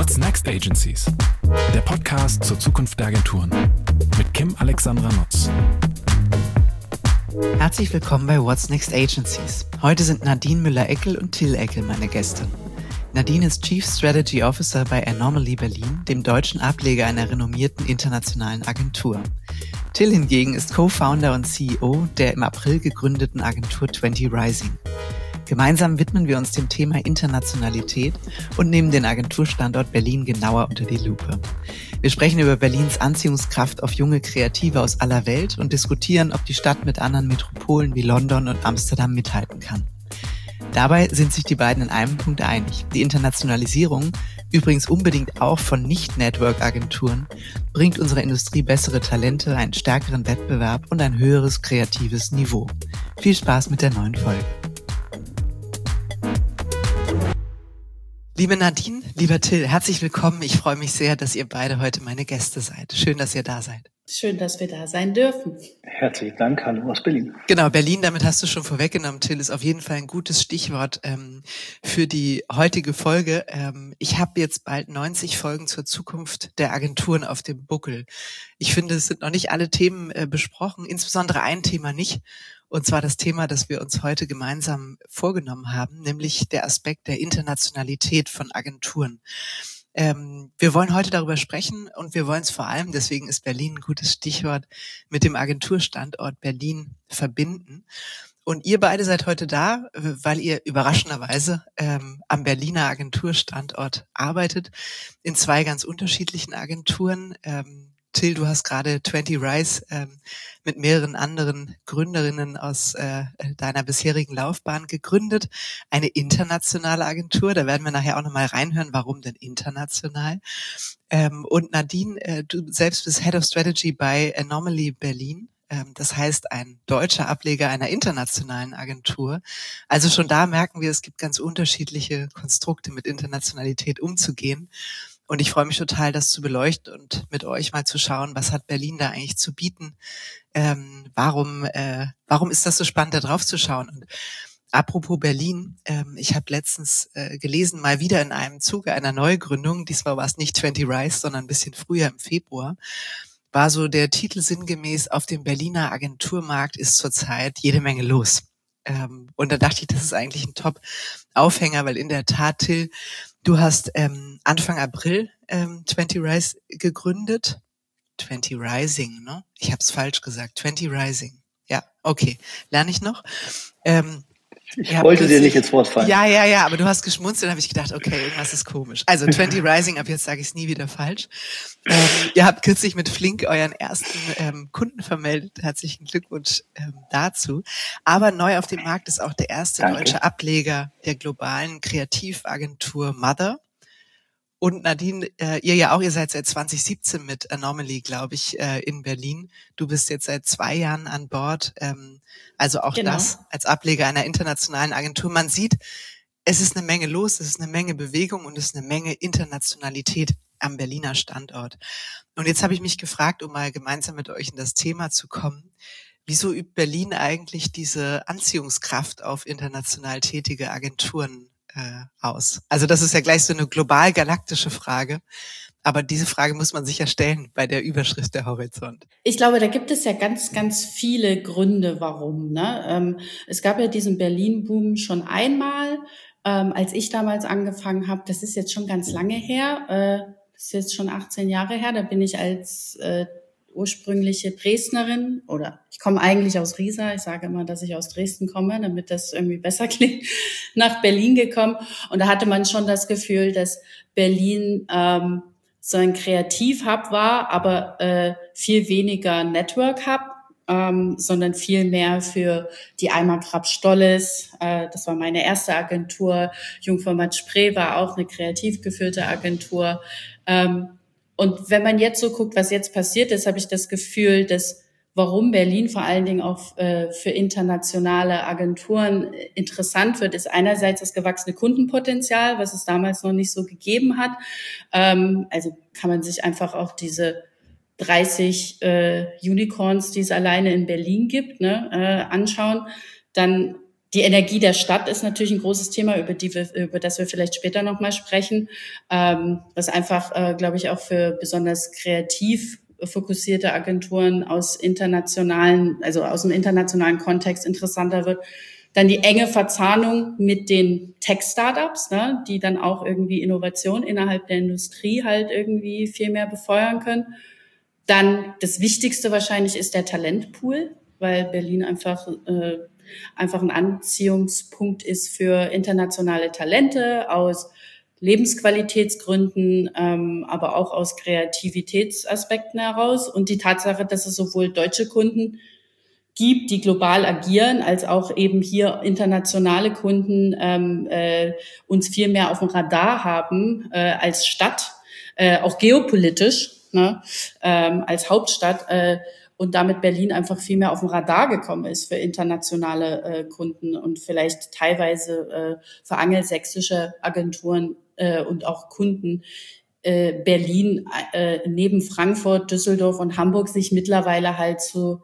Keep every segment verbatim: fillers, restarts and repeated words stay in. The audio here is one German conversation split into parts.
What's Next Agencies? Der Podcast zur Zukunft der Agenturen mit Kim Alexandra Nutz. Herzlich willkommen bei What's Next Agencies. Heute sind Nadine Müller-Eckel und Till Eckel meine Gäste. Nadine ist Chief Strategy Officer bei Anomaly Berlin, dem deutschen Ableger einer renommierten internationalen Agentur. Till hingegen ist Co-Founder und C E O der im April gegründeten Agentur zwanzig Rising. Gemeinsam widmen wir uns dem Thema Internationalität und nehmen den Agenturstandort Berlin genauer unter die Lupe. Wir sprechen über Berlins Anziehungskraft auf junge Kreative aus aller Welt und diskutieren, ob die Stadt mit anderen Metropolen wie London und Amsterdam mithalten kann. Dabei sind sich die beiden in einem Punkt einig. Die Internationalisierung, übrigens unbedingt auch von Nicht-Network-Agenturen, bringt unserer Industrie bessere Talente, einen stärkeren Wettbewerb und ein höheres kreatives Niveau. Viel Spaß mit der neuen Folge. Liebe Nadine, lieber Till, herzlich willkommen. Ich freue mich sehr, dass ihr beide heute meine Gäste seid. Schön, dass ihr da seid. Schön, dass wir da sein dürfen. Herzlichen Dank, hallo aus Berlin. Genau, Berlin, damit hast du schon vorweggenommen, Till, ist auf jeden Fall ein gutes Stichwort ähm, für die heutige Folge. Ähm, ich habe jetzt bald neunzig Folgen zur Zukunft der Agenturen auf dem Buckel. Ich finde, es sind noch nicht alle Themen äh, besprochen, insbesondere ein Thema nicht. Und zwar das Thema, das wir uns heute gemeinsam vorgenommen haben, nämlich der Aspekt der Internationalität von Agenturen. Ähm, wir wollen heute darüber sprechen und wir wollen es vor allem, deswegen ist Berlin ein gutes Stichwort, mit dem Agenturstandort Berlin verbinden. Und ihr beide seid heute da, weil ihr überraschenderweise ähm, am Berliner Agenturstandort arbeitet, in zwei ganz unterschiedlichen Agenturen. Ähm, Till, du hast gerade zwanzig Rise ähm, mit mehreren anderen Gründerinnen aus äh, deiner bisherigen Laufbahn gegründet. Eine internationale Agentur, da werden wir nachher auch nochmal reinhören, warum denn international. Ähm, und Nadine, äh, du selbst bist Head of Strategy bei Anomaly Berlin. Ähm, das heißt, ein deutscher Ableger einer internationalen Agentur. Also schon da merken wir, es gibt ganz unterschiedliche Konstrukte, mit Internationalität umzugehen. Und ich freue mich total, das zu beleuchten und mit euch mal zu schauen, was hat Berlin da eigentlich zu bieten? Ähm, warum, äh, warum ist das so spannend, da drauf zu schauen? Und apropos Berlin, ähm, ich habe letztens äh, gelesen, mal wieder in einem Zuge einer Neugründung, diesmal war es nicht zwanzig Rise, sondern ein bisschen früher im Februar, war so der Titel sinngemäß: Auf dem Berliner Agenturmarkt ist zurzeit jede Menge los. Ähm, und da dachte ich, das ist eigentlich ein Top-Aufhänger, weil in der Tat, Till, du hast ähm, Anfang April ähm, zwanzig Rise gegründet. zwanzig Rising, ne? Ich habe es falsch gesagt. zwanzig Rising. Ja, okay. Lerne ich noch. Ähm, ich wollte dir nicht ins Wort fallen. Ja, ja, ja, aber du hast geschmunzelt, dann habe ich gedacht, okay, irgendwas ist komisch. Also zwanzig Rising, ab jetzt sage ich es nie wieder falsch. Ähm, ihr habt kürzlich mit Flink euren ersten ähm, Kunden vermeldet. Herzlichen Glückwunsch ähm, dazu. Aber neu auf dem Markt ist auch der erste Danke. deutsche Ableger der globalen Kreativagentur Mother. Und Nadine, äh, ihr ja auch, ihr seid seit zwanzig siebzehn mit Anomaly, glaube ich, äh, in Berlin. Du bist jetzt seit zwei Jahren an Bord. Ähm, also auch Genau. Das als Ableger einer internationalen Agentur. Man sieht, es ist eine Menge los, es ist eine Menge Bewegung und es ist eine Menge Internationalität am Berliner Standort. Und jetzt habe ich mich gefragt, um mal gemeinsam mit euch in das Thema zu kommen: Wieso übt Berlin eigentlich diese Anziehungskraft auf international tätige Agenturen äh, aus? Also das ist ja gleich so eine global-galaktische Frage, aber diese Frage muss man sich ja stellen bei der Überschrift der Horizont. Ich glaube, da gibt es ja ganz, ganz viele Gründe, warum. Ne? Ähm, es gab ja diesen Berlin-Boom schon einmal, ähm, als ich damals angefangen habe. Das ist jetzt schon ganz lange her. Äh, das ist jetzt schon achtzehn Jahre her. Da bin ich als äh, ursprüngliche Dresdnerin, oder ich komme eigentlich aus Riesa, ich sage immer, dass ich aus Dresden komme, damit das irgendwie besser klingt, nach Berlin gekommen. Und da hatte man schon das Gefühl, dass Berlin ähm, so ein Kreativ-Hub war, aber äh, viel weniger Network-Hub, ähm, sondern viel mehr für die Eimer Krabbe-Stolles. Äh, das war meine erste Agentur. Jungformat Spree war auch eine kreativ geführte Agentur. Ähm, Und wenn man jetzt so guckt, was jetzt passiert ist, habe ich das Gefühl, dass warum Berlin vor allen Dingen auch äh, für internationale Agenturen interessant wird, ist einerseits das gewachsene Kundenpotenzial, was es damals noch nicht so gegeben hat. Ähm, also kann man sich einfach auch diese dreißig äh, Unicorns, die es alleine in Berlin gibt, ne, äh, anschauen. Dann Die Energie der Stadt ist natürlich ein großes Thema, über die wir, über das wir vielleicht später nochmal sprechen, ähm, was einfach, äh, glaube ich, auch für besonders kreativ fokussierte Agenturen aus internationalen, also aus dem internationalen Kontext interessanter wird. Dann die enge Verzahnung mit den Tech-Startups, ne, die dann auch irgendwie Innovation innerhalb der Industrie halt irgendwie viel mehr befeuern können. Dann das Wichtigste wahrscheinlich ist der Talentpool, weil Berlin einfach äh, einfach ein Anziehungspunkt ist für internationale Talente aus Lebensqualitätsgründen, ähm, aber auch aus Kreativitätsaspekten heraus. Und die Tatsache, dass es sowohl deutsche Kunden gibt, die global agieren, als auch eben hier internationale Kunden ähm, äh, uns viel mehr auf dem Radar haben äh, als Stadt, äh, auch geopolitisch, ne, ähm, als Hauptstadt, äh, und damit Berlin einfach viel mehr auf dem Radar gekommen ist für internationale äh, Kunden und vielleicht teilweise äh, für angelsächsische Agenturen äh, und auch Kunden äh, Berlin äh, neben Frankfurt, Düsseldorf und Hamburg sich mittlerweile halt zu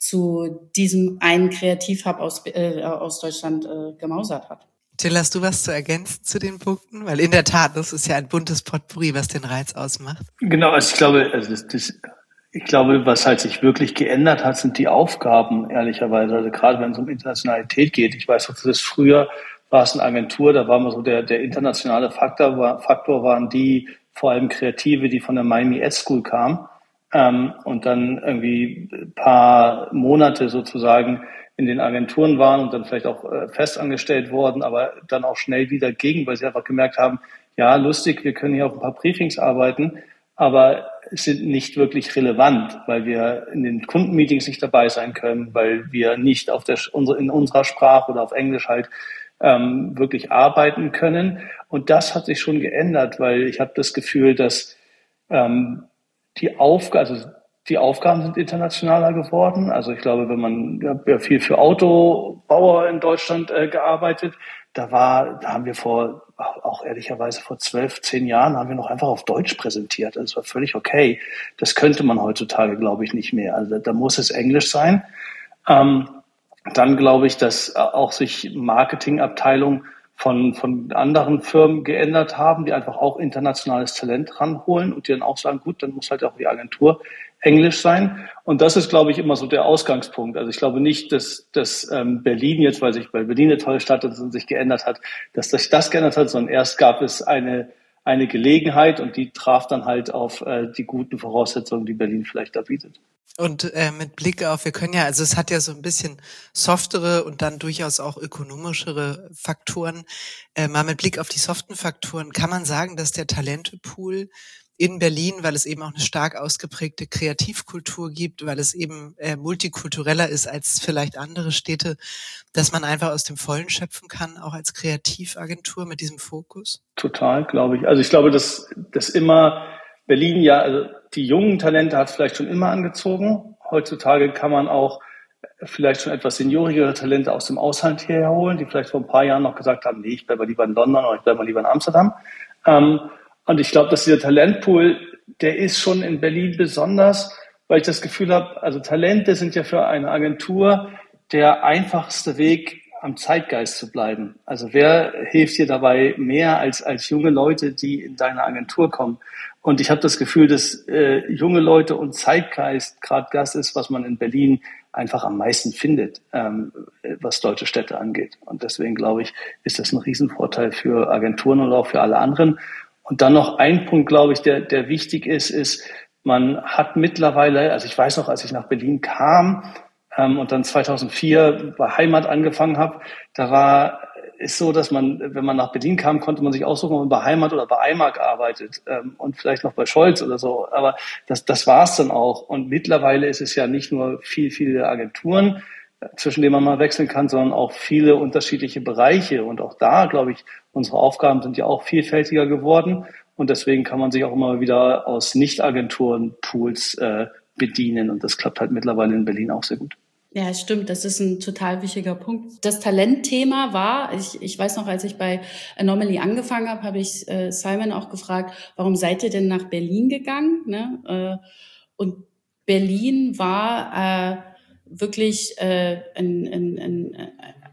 zu diesem einen Kreativhub aus äh, aus Deutschland äh, gemausert hat. Till, hast du was zu ergänzen zu den Punkten? Weil in der Tat, das ist ja ein buntes Potpourri, was den Reiz ausmacht. Genau, also ich glaube, also das, das Ich glaube, was halt sich wirklich geändert hat, sind die Aufgaben, ehrlicherweise. Also gerade wenn es um Internationalität geht. Ich weiß, das früher war es eine Agentur, da war mal so der, der internationale Faktor, war, Faktor waren die, vor allem Kreative, die von der Miami Ed School kamen, ähm, und dann irgendwie ein paar Monate sozusagen in den Agenturen waren und dann vielleicht auch äh, festangestellt wurden, aber dann auch schnell wieder gingen, weil sie einfach gemerkt haben, ja, lustig, wir können hier auf ein paar Briefings arbeiten, aber sind nicht wirklich relevant, weil wir in den Kundenmeetings nicht dabei sein können, weil wir nicht auf der in unserer Sprache oder auf Englisch halt ähm, wirklich arbeiten können. Und das hat sich schon geändert, weil ich habe das Gefühl, dass ähm, die Aufgaben, also die Aufgaben sind internationaler geworden. Also ich glaube, wenn man ja, ja viel für Autobauer in Deutschland äh, gearbeitet, da war, da haben wir vor auch ehrlicherweise vor zwölf, zehn Jahren haben wir noch einfach auf Deutsch präsentiert. Das war völlig okay. Das könnte man heutzutage, glaube ich, nicht mehr. Also da muss es Englisch sein. Ähm, dann glaube ich, dass auch sich Marketingabteilungen von, von anderen Firmen geändert haben, die einfach auch internationales Talent ranholen und die dann auch sagen, gut, dann muss halt auch die Agentur Englisch sein. Und das ist, glaube ich, immer so der Ausgangspunkt. Also ich glaube nicht, dass, dass ähm, Berlin jetzt, weil sich weil Berlin eine tolle Stadt ist und sich geändert hat, dass sich das geändert hat, sondern erst gab es eine eine Gelegenheit und die traf dann halt auf äh, die guten Voraussetzungen, die Berlin vielleicht da bietet. Und äh, mit Blick auf, wir können ja, also es hat ja so ein bisschen softere und dann durchaus auch ökonomischere Faktoren. Äh, mal mit Blick auf die soften Faktoren, kann man sagen, dass der Talentepool in Berlin, weil es eben auch eine stark ausgeprägte Kreativkultur gibt, weil es eben äh, multikultureller ist als vielleicht andere Städte, dass man einfach aus dem Vollen schöpfen kann, auch als Kreativagentur mit diesem Fokus? Total, glaube ich. Also ich glaube, dass, dass immer Berlin ja, also die jungen Talente hat es vielleicht schon immer angezogen. Heutzutage kann man auch vielleicht schon etwas seniorigere Talente aus dem Ausland hierher holen, die vielleicht vor ein paar Jahren noch gesagt haben, nee, ich bleibe lieber in London oder ich bleibe lieber in Amsterdam. Ähm, Und ich glaube, dass dieser Talentpool, der ist schon in Berlin besonders, weil ich das Gefühl habe, also Talente sind ja für eine Agentur der einfachste Weg, am Zeitgeist zu bleiben. Also wer hilft dir dabei mehr als als junge Leute, die in deine Agentur kommen? Und ich habe das Gefühl, dass äh, junge Leute und Zeitgeist gerade das ist, was man in Berlin einfach am meisten findet, ähm, was deutsche Städte angeht. Und deswegen glaube ich, ist das ein Riesenvorteil für Agenturen und auch für alle anderen. Und dann noch ein Punkt, glaube ich, der, der wichtig ist, ist, man hat mittlerweile, also ich weiß noch, als ich nach Berlin kam ähm, und dann zweitausendvier bei Heimat angefangen habe, da war ist so, dass man, wenn man nach Berlin kam, konnte man sich aussuchen, ob man bei Heimat oder bei I M A G arbeitet ähm, und vielleicht noch bei Scholz oder so. Aber das, das war es dann auch. Und mittlerweile ist es ja nicht nur viel, viele Agenturen, zwischen denen man mal wechseln kann, sondern auch viele unterschiedliche Bereiche. Und auch da, glaube ich, unsere Aufgaben sind ja auch vielfältiger geworden. Und deswegen kann man sich auch immer wieder aus Nicht-Agenturen-Pools äh, bedienen. Und das klappt halt mittlerweile in Berlin auch sehr gut. Ja, stimmt. Das ist ein total wichtiger Punkt. Das Talentthema war, ich, ich weiß noch, als ich bei Anomaly angefangen habe, habe ich äh, Simon auch gefragt, warum seid ihr denn nach Berlin gegangen? Ne? Äh, und Berlin war äh, wirklich äh, ein, ein, ein,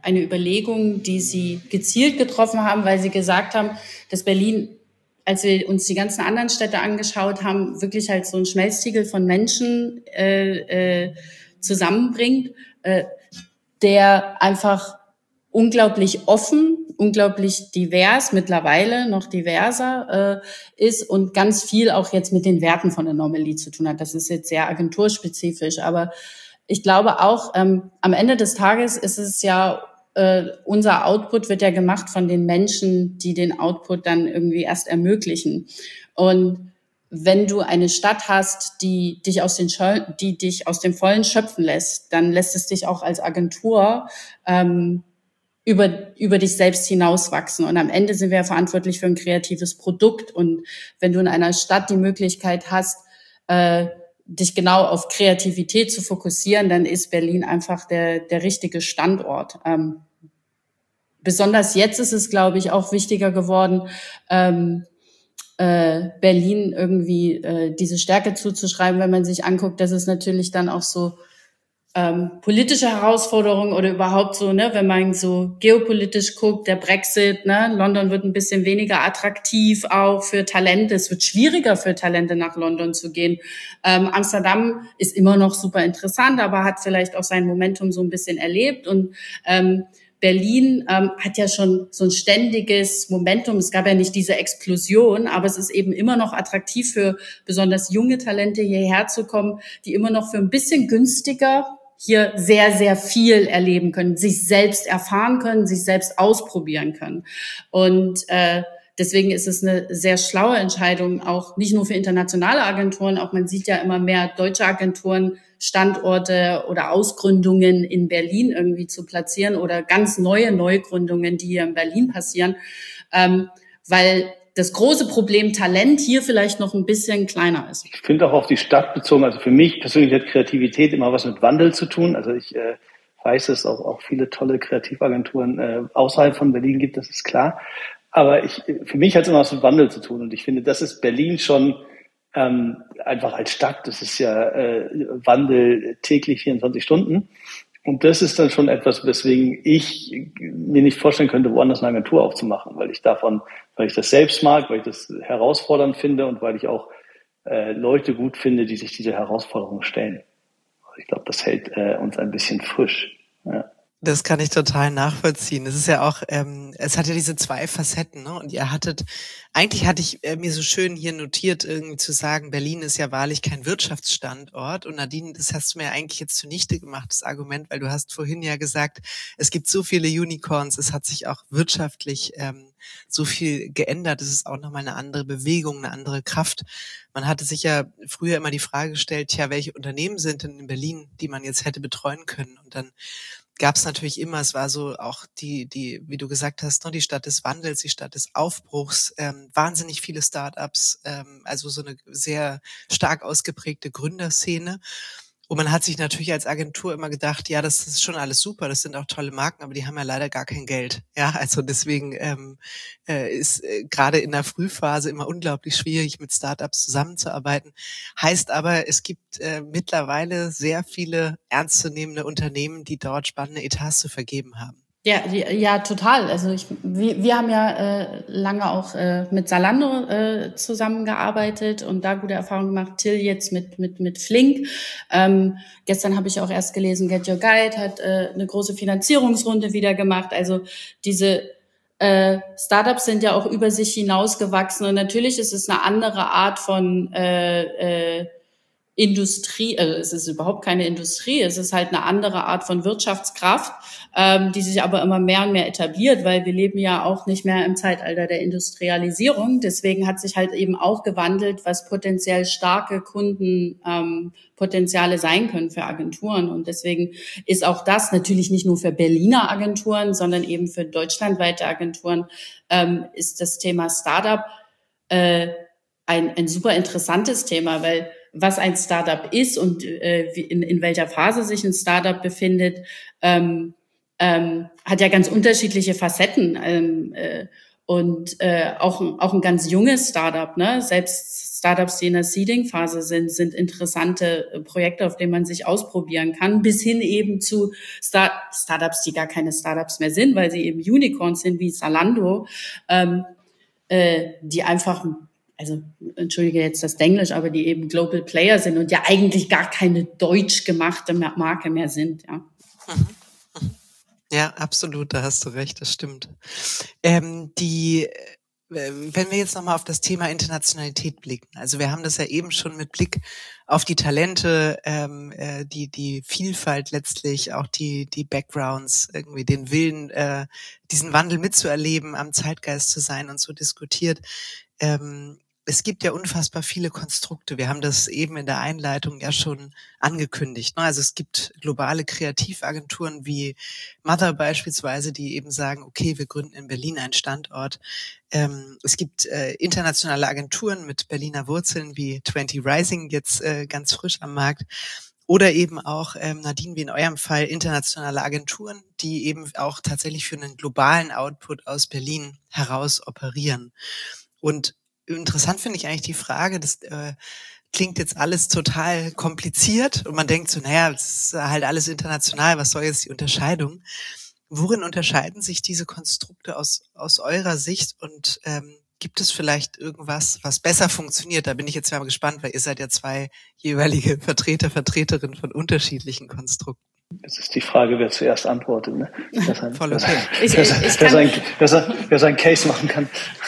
eine Überlegung, die sie gezielt getroffen haben, weil sie gesagt haben, dass Berlin, als wir uns die ganzen anderen Städte angeschaut haben, wirklich halt so ein Schmelztiegel von Menschen äh, äh, zusammenbringt, äh, der einfach unglaublich offen, unglaublich divers, mittlerweile noch diverser äh, ist und ganz viel auch jetzt mit den Werten von Anomaly zu tun hat. Das ist jetzt sehr agenturspezifisch, aber ich glaube auch, ähm, am Ende des Tages ist es ja, äh, unser Output wird ja gemacht von den Menschen, die den Output dann irgendwie erst ermöglichen. Und wenn du eine Stadt hast, die dich aus den Schö- die dich aus dem Vollen schöpfen lässt, dann lässt es dich auch als Agentur ähm, über über dich selbst hinauswachsen. Und am Ende sind wir ja verantwortlich für ein kreatives Produkt. Und wenn du in einer Stadt die Möglichkeit hast, äh, dich genau auf Kreativität zu fokussieren, dann ist Berlin einfach der der richtige Standort. Ähm, besonders jetzt ist es, glaube ich, auch wichtiger geworden, ähm, äh, Berlin irgendwie äh, diese Stärke zuzuschreiben, wenn man sich anguckt, dass es natürlich dann auch so ähm, politische Herausforderungen oder überhaupt so, ne, wenn man so geopolitisch guckt, der Brexit, ne, London wird ein bisschen weniger attraktiv auch für Talente. Es wird schwieriger für Talente nach London zu gehen. Ähm, Amsterdam ist immer noch super interessant, aber hat vielleicht auch sein Momentum so ein bisschen erlebt und ähm, Berlin ähm, hat ja schon so ein ständiges Momentum. Es gab ja nicht diese Explosion, aber es ist eben immer noch attraktiv für besonders junge Talente hierher zu kommen, die immer noch für ein bisschen günstiger hier sehr, sehr viel erleben können, sich selbst erfahren können, sich selbst ausprobieren können. Und äh, deswegen ist es eine sehr schlaue Entscheidung, auch nicht nur für internationale Agenturen, auch man sieht ja immer mehr deutsche Agenturen, Standorte oder Ausgründungen in Berlin irgendwie zu platzieren oder ganz neue Neugründungen, die hier in Berlin passieren, ähm, weil das große Problem Talent hier vielleicht noch ein bisschen kleiner ist. Ich finde auch auf die Stadt bezogen, also für mich persönlich hat Kreativität immer was mit Wandel zu tun. Also ich äh, weiß, dass es auch, auch viele tolle Kreativagenturen äh, außerhalb von Berlin gibt, das ist klar. Aber ich, für mich hat es immer was mit Wandel zu tun und ich finde, das ist Berlin schon ähm, einfach als Stadt. Das ist ja äh, Wandel täglich vierundzwanzig Stunden und das ist dann schon etwas, weswegen ich mir nicht vorstellen könnte, woanders eine Agentur aufzumachen, weil ich davon, weil ich das selbst mag, weil ich das herausfordernd finde und weil ich auch äh, Leute gut finde, die sich diese Herausforderungen stellen. Ich glaube, das hält äh, uns ein bisschen frisch. Ja. Das kann ich total nachvollziehen. Es ist ja auch, ähm, es hat ja diese zwei Facetten, ne? Und ihr hattet, eigentlich hatte ich äh, mir so schön hier notiert, irgendwie zu sagen, Berlin ist ja wahrlich kein Wirtschaftsstandort. Und Nadine, das hast du mir eigentlich jetzt zunichte gemacht, das Argument, weil du hast vorhin ja gesagt, es gibt so viele Unicorns, es hat sich auch wirtschaftlich ähm, so viel geändert. Es ist auch nochmal eine andere Bewegung, eine andere Kraft. Man hatte sich ja früher immer die Frage gestellt, tja, welche Unternehmen sind denn in Berlin, die man jetzt hätte betreuen können? Und dann gab es natürlich immer, es war so auch die, die, wie du gesagt hast, ne, die Stadt des Wandels, die Stadt des Aufbruchs, ähm, wahnsinnig viele Start-ups, ähm, also so eine sehr stark ausgeprägte Gründerszene. Und man hat sich natürlich als Agentur immer gedacht, ja, das ist schon alles super, das sind auch tolle Marken, aber die haben ja leider gar kein Geld. Ja, also deswegen ähm, äh, ist äh, gerade in der Frühphase immer unglaublich schwierig, mit Startups zusammenzuarbeiten. Heißt aber, es gibt äh, mittlerweile sehr viele ernstzunehmende Unternehmen, die dort spannende Etats zu vergeben haben. Ja, ja, total. Also ich, wir, wir haben ja äh, lange auch äh, mit Zalando äh, zusammengearbeitet und da gute Erfahrungen gemacht. Till jetzt mit mit mit Flink. Ähm, gestern habe ich auch erst gelesen, Get Your Guide hat äh, eine große Finanzierungsrunde wieder gemacht. Also diese äh, Startups sind ja auch über sich hinausgewachsen und natürlich ist es eine andere Art von äh, äh, Industrie, also es ist überhaupt keine Industrie, es ist halt eine andere Art von Wirtschaftskraft, ähm, die sich aber immer mehr und mehr etabliert, weil wir leben ja auch nicht mehr im Zeitalter der Industrialisierung. Deswegen hat sich halt eben auch gewandelt, was potenziell starke Kundenpotenziale ähm, sein können für Agenturen. Und deswegen ist auch das natürlich nicht nur für Berliner Agenturen, sondern eben für deutschlandweite Agenturen ähm, ist das Thema Startup äh, ein, ein super interessantes Thema, weil was ein Startup ist und äh, in, in welcher Phase sich ein Startup befindet, ähm, ähm, hat ja ganz unterschiedliche Facetten. Ähm, äh, und äh, auch, auch ein ganz junges Startup, ne? Selbst Startups, die in der Seeding-Phase sind, sind interessante Projekte, auf denen man sich ausprobieren kann, bis hin eben zu Start- Startups, die gar keine Startups mehr sind, weil sie eben Unicorns sind, wie Zalando, ähm, äh, die einfach, also entschuldige jetzt das Denglisch, aber die eben Global Player sind und ja eigentlich gar keine deutsch gemachte Marke mehr sind, ja. Ja, absolut, da hast du recht, das stimmt. Ähm, die Wenn wir jetzt nochmal auf das Thema Internationalität blicken, also wir haben das ja eben schon mit Blick auf die Talente, ähm, äh, die die Vielfalt letztlich, auch die die Backgrounds, irgendwie den Willen, äh, diesen Wandel mitzuerleben, am Zeitgeist zu sein und so diskutiert. Ähm, es gibt ja unfassbar viele Konstrukte. Wir haben das eben in der Einleitung ja schon angekündigt. Also es gibt globale Kreativagenturen wie Mother beispielsweise, die eben sagen, okay, wir gründen in Berlin einen Standort. Ähm, es gibt äh, internationale Agenturen mit Berliner Wurzeln wie zwanzig Rising, jetzt äh, ganz frisch am Markt. Oder eben auch, ähm, Nadine, wie in eurem Fall, internationale Agenturen, die eben auch tatsächlich für einen globalen Output aus Berlin heraus operieren. Und interessant finde ich eigentlich die Frage, das äh, klingt jetzt alles total kompliziert und man denkt so, naja, es ist halt alles international, was soll jetzt die Unterscheidung? Worin unterscheiden sich diese Konstrukte aus aus eurer Sicht und ähm, gibt es vielleicht irgendwas, was besser funktioniert? Da bin ich jetzt mal gespannt, weil ihr seid ja zwei jeweilige Vertreter, Vertreterinnen von unterschiedlichen Konstrukten. Jetzt ist die Frage, wer zuerst antwortet. Ne? Wer, sein, Voll wer, okay. wer, wer, wer, sein, wer, sein, wer sein Case machen kann.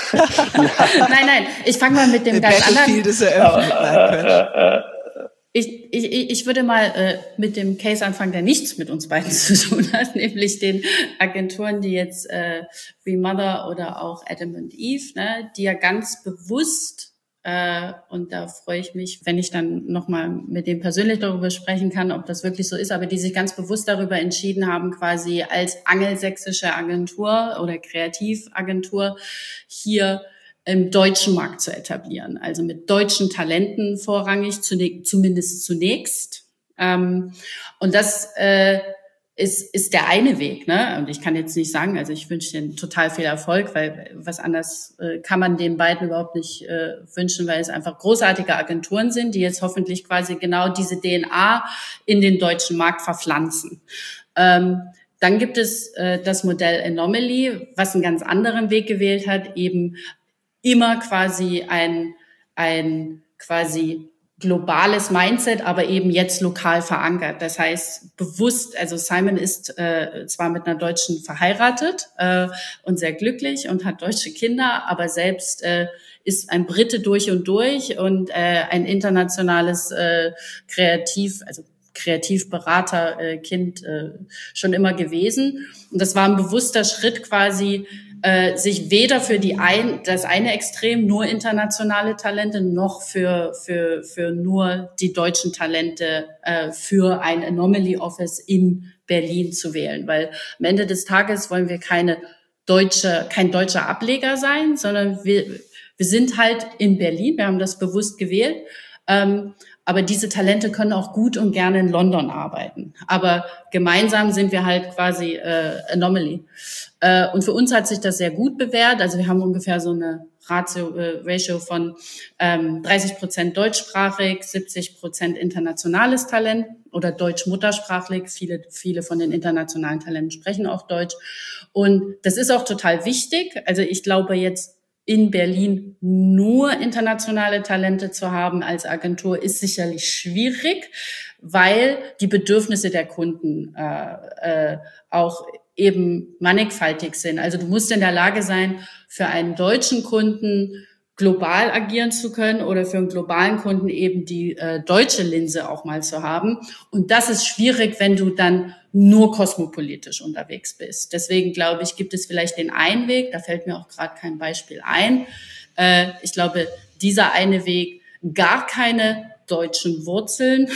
Nein, nein, ich fange mal mit dem Der ganz anderen... Ist eröffnet. Äh, äh, äh, Ich, ich, ich würde mal äh, mit dem Case anfangen, der nichts mit uns beiden zu tun hat, nämlich den Agenturen, die jetzt äh, wie Mother oder auch Adam and Eve, ne, die ja ganz bewusst, äh, und da freue ich mich, wenn ich dann nochmal mit dem persönlich darüber sprechen kann, ob das wirklich so ist, aber die sich ganz bewusst darüber entschieden haben, quasi als angelsächsische Agentur oder Kreativagentur hier im deutschen Markt zu etablieren, also mit deutschen Talenten vorrangig, zumindest zunächst. Ähm, und das äh, ist, ist der eine Weg, ne? Und ich kann jetzt nicht sagen, also ich wünsche denen total viel Erfolg, weil was anderes äh, kann man den beiden überhaupt nicht äh, wünschen, weil es einfach großartige Agenturen sind, die jetzt hoffentlich quasi genau diese D N A in den deutschen Markt verpflanzen. Ähm, dann gibt es äh, das Modell Anomaly, was einen ganz anderen Weg gewählt hat, eben immer quasi ein, ein quasi globales Mindset, aber eben jetzt lokal verankert. Das heißt, bewusst, also Simon ist äh, zwar mit einer Deutschen verheiratet äh, und sehr glücklich und hat deutsche Kinder, aber selbst äh, ist ein Brite durch und durch und äh, ein internationales äh, Kreativ, also Kreativberater äh, Kind äh, schon immer gewesen. Und das war ein bewusster Schritt quasi, äh, sich weder für die ein, das eine Extrem nur internationale Talente noch für für für nur die deutschen Talente äh, für ein Anomaly Office in Berlin zu wählen, weil am Ende des Tages wollen wir keine deutsche kein deutscher Ableger sein, sondern wir wir sind halt in Berlin, wir haben das bewusst gewählt. Ähm, Aber diese Talente können auch gut und gerne in London arbeiten. Aber gemeinsam sind wir halt quasi äh, Anomaly. Äh, und für uns hat sich das sehr gut bewährt. Also wir haben ungefähr so eine Ratio, äh, Ratio von ähm, dreißig Prozent deutschsprachig, siebzig Prozent internationales Talent oder deutsch-muttersprachlich. Viele, viele von den internationalen Talenten sprechen auch Deutsch. Und das ist auch total wichtig. Also ich glaube jetzt, in Berlin nur internationale Talente zu haben als Agentur ist sicherlich schwierig, weil die Bedürfnisse der Kunden äh, äh, auch eben mannigfaltig sind. Also du musst in der Lage sein, für einen deutschen Kunden global agieren zu können oder für einen globalen Kunden eben die äh, deutsche Linse auch mal zu haben. Und das ist schwierig, wenn du dann nur kosmopolitisch unterwegs bist. Deswegen glaube ich, gibt es vielleicht den einen Weg, da fällt mir auch gerade kein Beispiel ein. Äh, ich glaube, dieser eine Weg, gar keine deutschen Wurzeln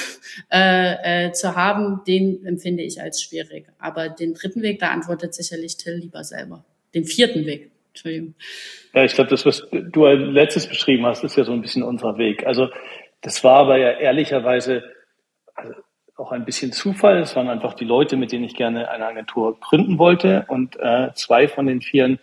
äh, äh, zu haben, den empfinde ich als schwierig. Aber den dritten Weg, da antwortet sicherlich Till lieber selber. Den vierten Weg. Entschuldigung. Ja, ich glaube, das, was du als letztes beschrieben hast, ist ja so ein bisschen unser Weg. Also das war aber ja ehrlicherweise auch ein bisschen Zufall. Es waren einfach die Leute, mit denen ich gerne eine Agentur gründen wollte. Und äh, zwei von den vieren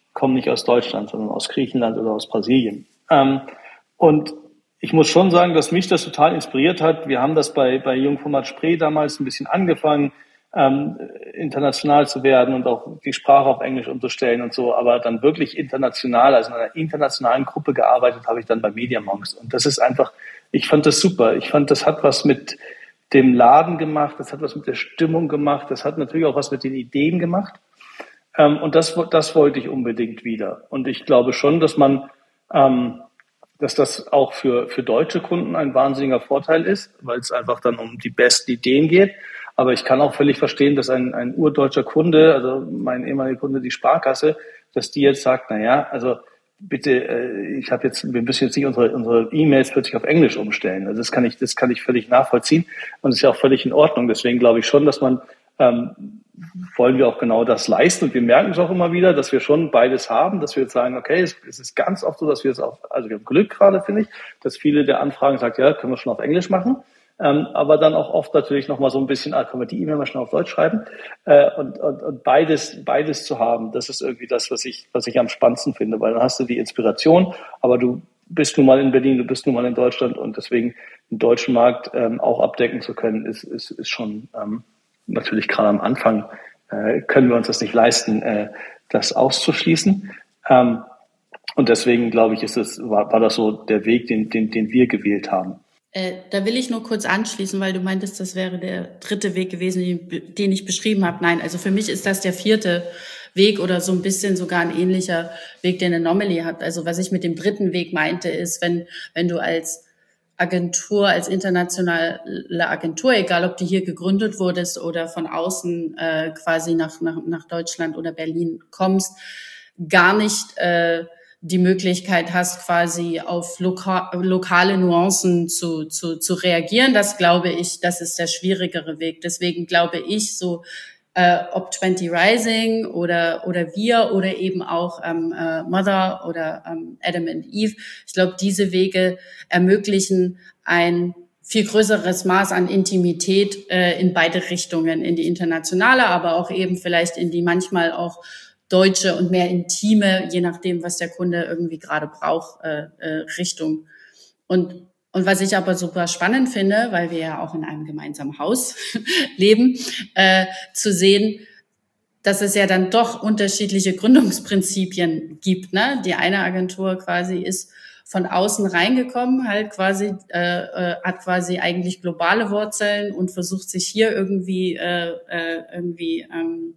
kommen nicht aus Deutschland, sondern aus Griechenland oder aus Brasilien. Ähm, und ich muss schon sagen, dass mich das total inspiriert hat. Wir haben das bei, bei Jungformat Spree damals ein bisschen angefangen, ähm, international zu werden und auch die Sprache auf Englisch umzustellen und so. Aber dann wirklich international, also in einer internationalen Gruppe gearbeitet, habe ich dann bei Media.Monks. Und das ist einfach, ich fand das super. Ich fand, das hat was mit dem Laden gemacht, das hat was mit der Stimmung gemacht, das hat natürlich auch was mit den Ideen gemacht. Ähm, und das, das wollte ich unbedingt wieder. Und ich glaube schon, dass man, ähm, dass das auch für, für deutsche Kunden ein wahnsinniger Vorteil ist, weil es einfach dann um die besten Ideen geht. Aber ich kann auch völlig verstehen, dass ein, ein urdeutscher Kunde, also mein ehemaliger Kunde, die Sparkasse, dass die jetzt sagt, na ja, also bitte, ich habe jetzt, wir müssen jetzt nicht unsere unsere E-Mails plötzlich auf Englisch umstellen. Also das kann ich, das kann ich völlig nachvollziehen und ist ja auch völlig in Ordnung. Deswegen glaube ich schon, dass man ähm, wollen wir auch genau das leisten und wir merken es auch immer wieder, dass wir schon beides haben, dass wir jetzt sagen, okay, es, es ist ganz oft so, dass wir es auch, also wir haben Glück gerade, finde ich, dass viele der Anfragen sagt, ja, können wir schon auf Englisch machen. Ähm, aber dann auch oft natürlich noch mal so ein bisschen, ah, können wir die E-Mail mal schnell auf Deutsch schreiben äh, und, und, und beides beides zu haben, das ist irgendwie das, was ich was ich am spannendsten finde, weil dann hast du die Inspiration, aber du bist nun mal in Berlin, du bist nun mal in Deutschland und deswegen den deutschen Markt ähm, auch abdecken zu können, ist ist, ist schon ähm, natürlich gerade am Anfang äh, können wir uns das nicht leisten, äh, das auszuschließen. Ähm, und deswegen glaube ich, ist es war, war das so der Weg, den den den wir gewählt haben. Äh, da will ich nur kurz anschließen, weil du meintest, das wäre der dritte Weg gewesen, den, den ich beschrieben habe. Nein, also für mich ist das der vierte Weg oder so ein bisschen sogar ein ähnlicher Weg, den Anomaly hat. Also was ich mit dem dritten Weg meinte, ist, wenn wenn du als Agentur, als internationale Agentur, egal ob du hier gegründet wurdest oder von außen äh, quasi nach, nach nach Deutschland oder Berlin kommst, gar nicht äh, die Möglichkeit hast, quasi auf loka- lokale Nuancen zu, zu, zu reagieren. Das glaube ich, das ist der schwierigere Weg. Deswegen glaube ich, so äh, ob zwanzig Rising oder oder wir oder eben auch ähm, äh, Mother oder ähm, Adam and Eve, ich glaube, diese Wege ermöglichen ein viel größeres Maß an Intimität äh, in beide Richtungen, in die internationale, aber auch eben vielleicht in die manchmal auch deutsche und mehr intime, je nachdem, was der Kunde irgendwie gerade braucht, äh, äh, Richtung. Und und was ich aber super spannend finde, weil wir ja auch in einem gemeinsamen Haus leben, äh, zu sehen, dass es ja dann doch unterschiedliche Gründungsprinzipien gibt. Ne? Die eine Agentur quasi ist von außen reingekommen, halt quasi äh, äh, hat quasi eigentlich globale Wurzeln und versucht sich hier irgendwie äh, äh, irgendwie ähm,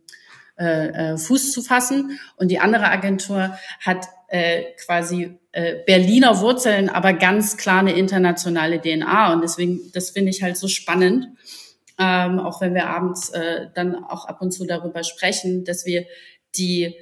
Äh, Fuß zu fassen. Und die andere Agentur hat äh, quasi äh, Berliner Wurzeln, aber ganz klar eine internationale D N A. Und deswegen, das finde ich halt so spannend, ähm, auch wenn wir abends äh, dann auch ab und zu darüber sprechen, dass wir die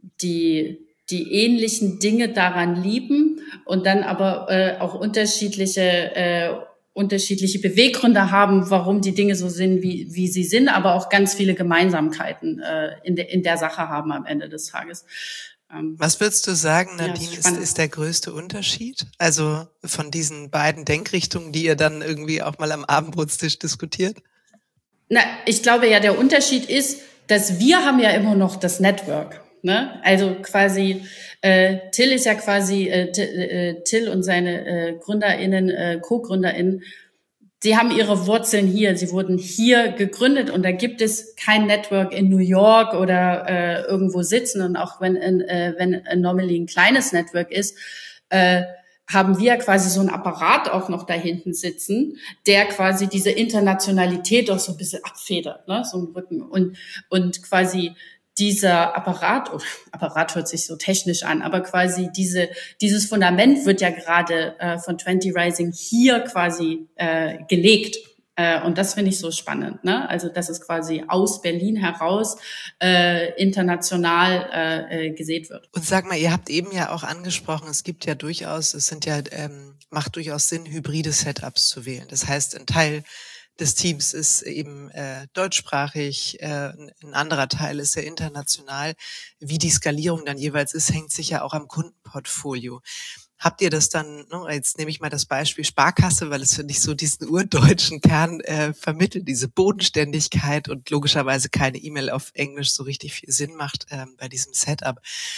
die die ähnlichen Dinge daran lieben und dann aber äh, auch unterschiedliche äh, unterschiedliche Beweggründe haben, warum die Dinge so sind, wie wie sie sind, aber auch ganz viele Gemeinsamkeiten äh, in der in der Sache haben am Ende des Tages. Ähm, Was würdest du sagen, Nadine, ja, ist, ist der größte Unterschied? Also von diesen beiden Denkrichtungen, die ihr dann irgendwie auch mal am Abendbrotstisch diskutiert? Na, ich glaube ja, der Unterschied ist, dass wir haben ja immer noch das Network. Ne? Also quasi, äh, Till ist ja quasi, äh, Till, äh, Till und seine äh, GründerInnen, äh, Co-GründerInnen, sie haben ihre Wurzeln hier, sie wurden hier gegründet und da gibt es kein Network in New York oder äh, irgendwo sitzen und auch wenn, äh, wenn Anomaly ein kleines Network ist, äh, haben wir quasi so einen Apparat auch noch da hinten sitzen, der quasi diese Internationalität auch so ein bisschen abfedert, ne? So ein Rücken und, und quasi dieser Apparat, oder Apparat hört sich so technisch an, aber quasi diese dieses Fundament wird ja gerade äh, von zwanzig Rising hier quasi äh, gelegt. Äh, und das finde ich so spannend, ne? Also, dass es quasi aus Berlin heraus äh, international äh, äh, gesät wird. Und sag mal, ihr habt eben ja auch angesprochen, es gibt ja durchaus, es sind ja, ähm, macht durchaus Sinn, hybride Setups zu wählen. Das heißt, ein Teil des Teams ist eben äh, deutschsprachig, äh, ein anderer Teil ist sehr international. Wie die Skalierung dann jeweils ist, hängt sicher auch am Kundenportfolio. Habt ihr das dann, ne, jetzt nehme ich mal das Beispiel Sparkasse, weil es, finde ich, so diesen urdeutschen Kern äh, vermittelt, diese Bodenständigkeit und logischerweise keine E-Mail auf Englisch so richtig viel Sinn macht äh, bei diesem Setup.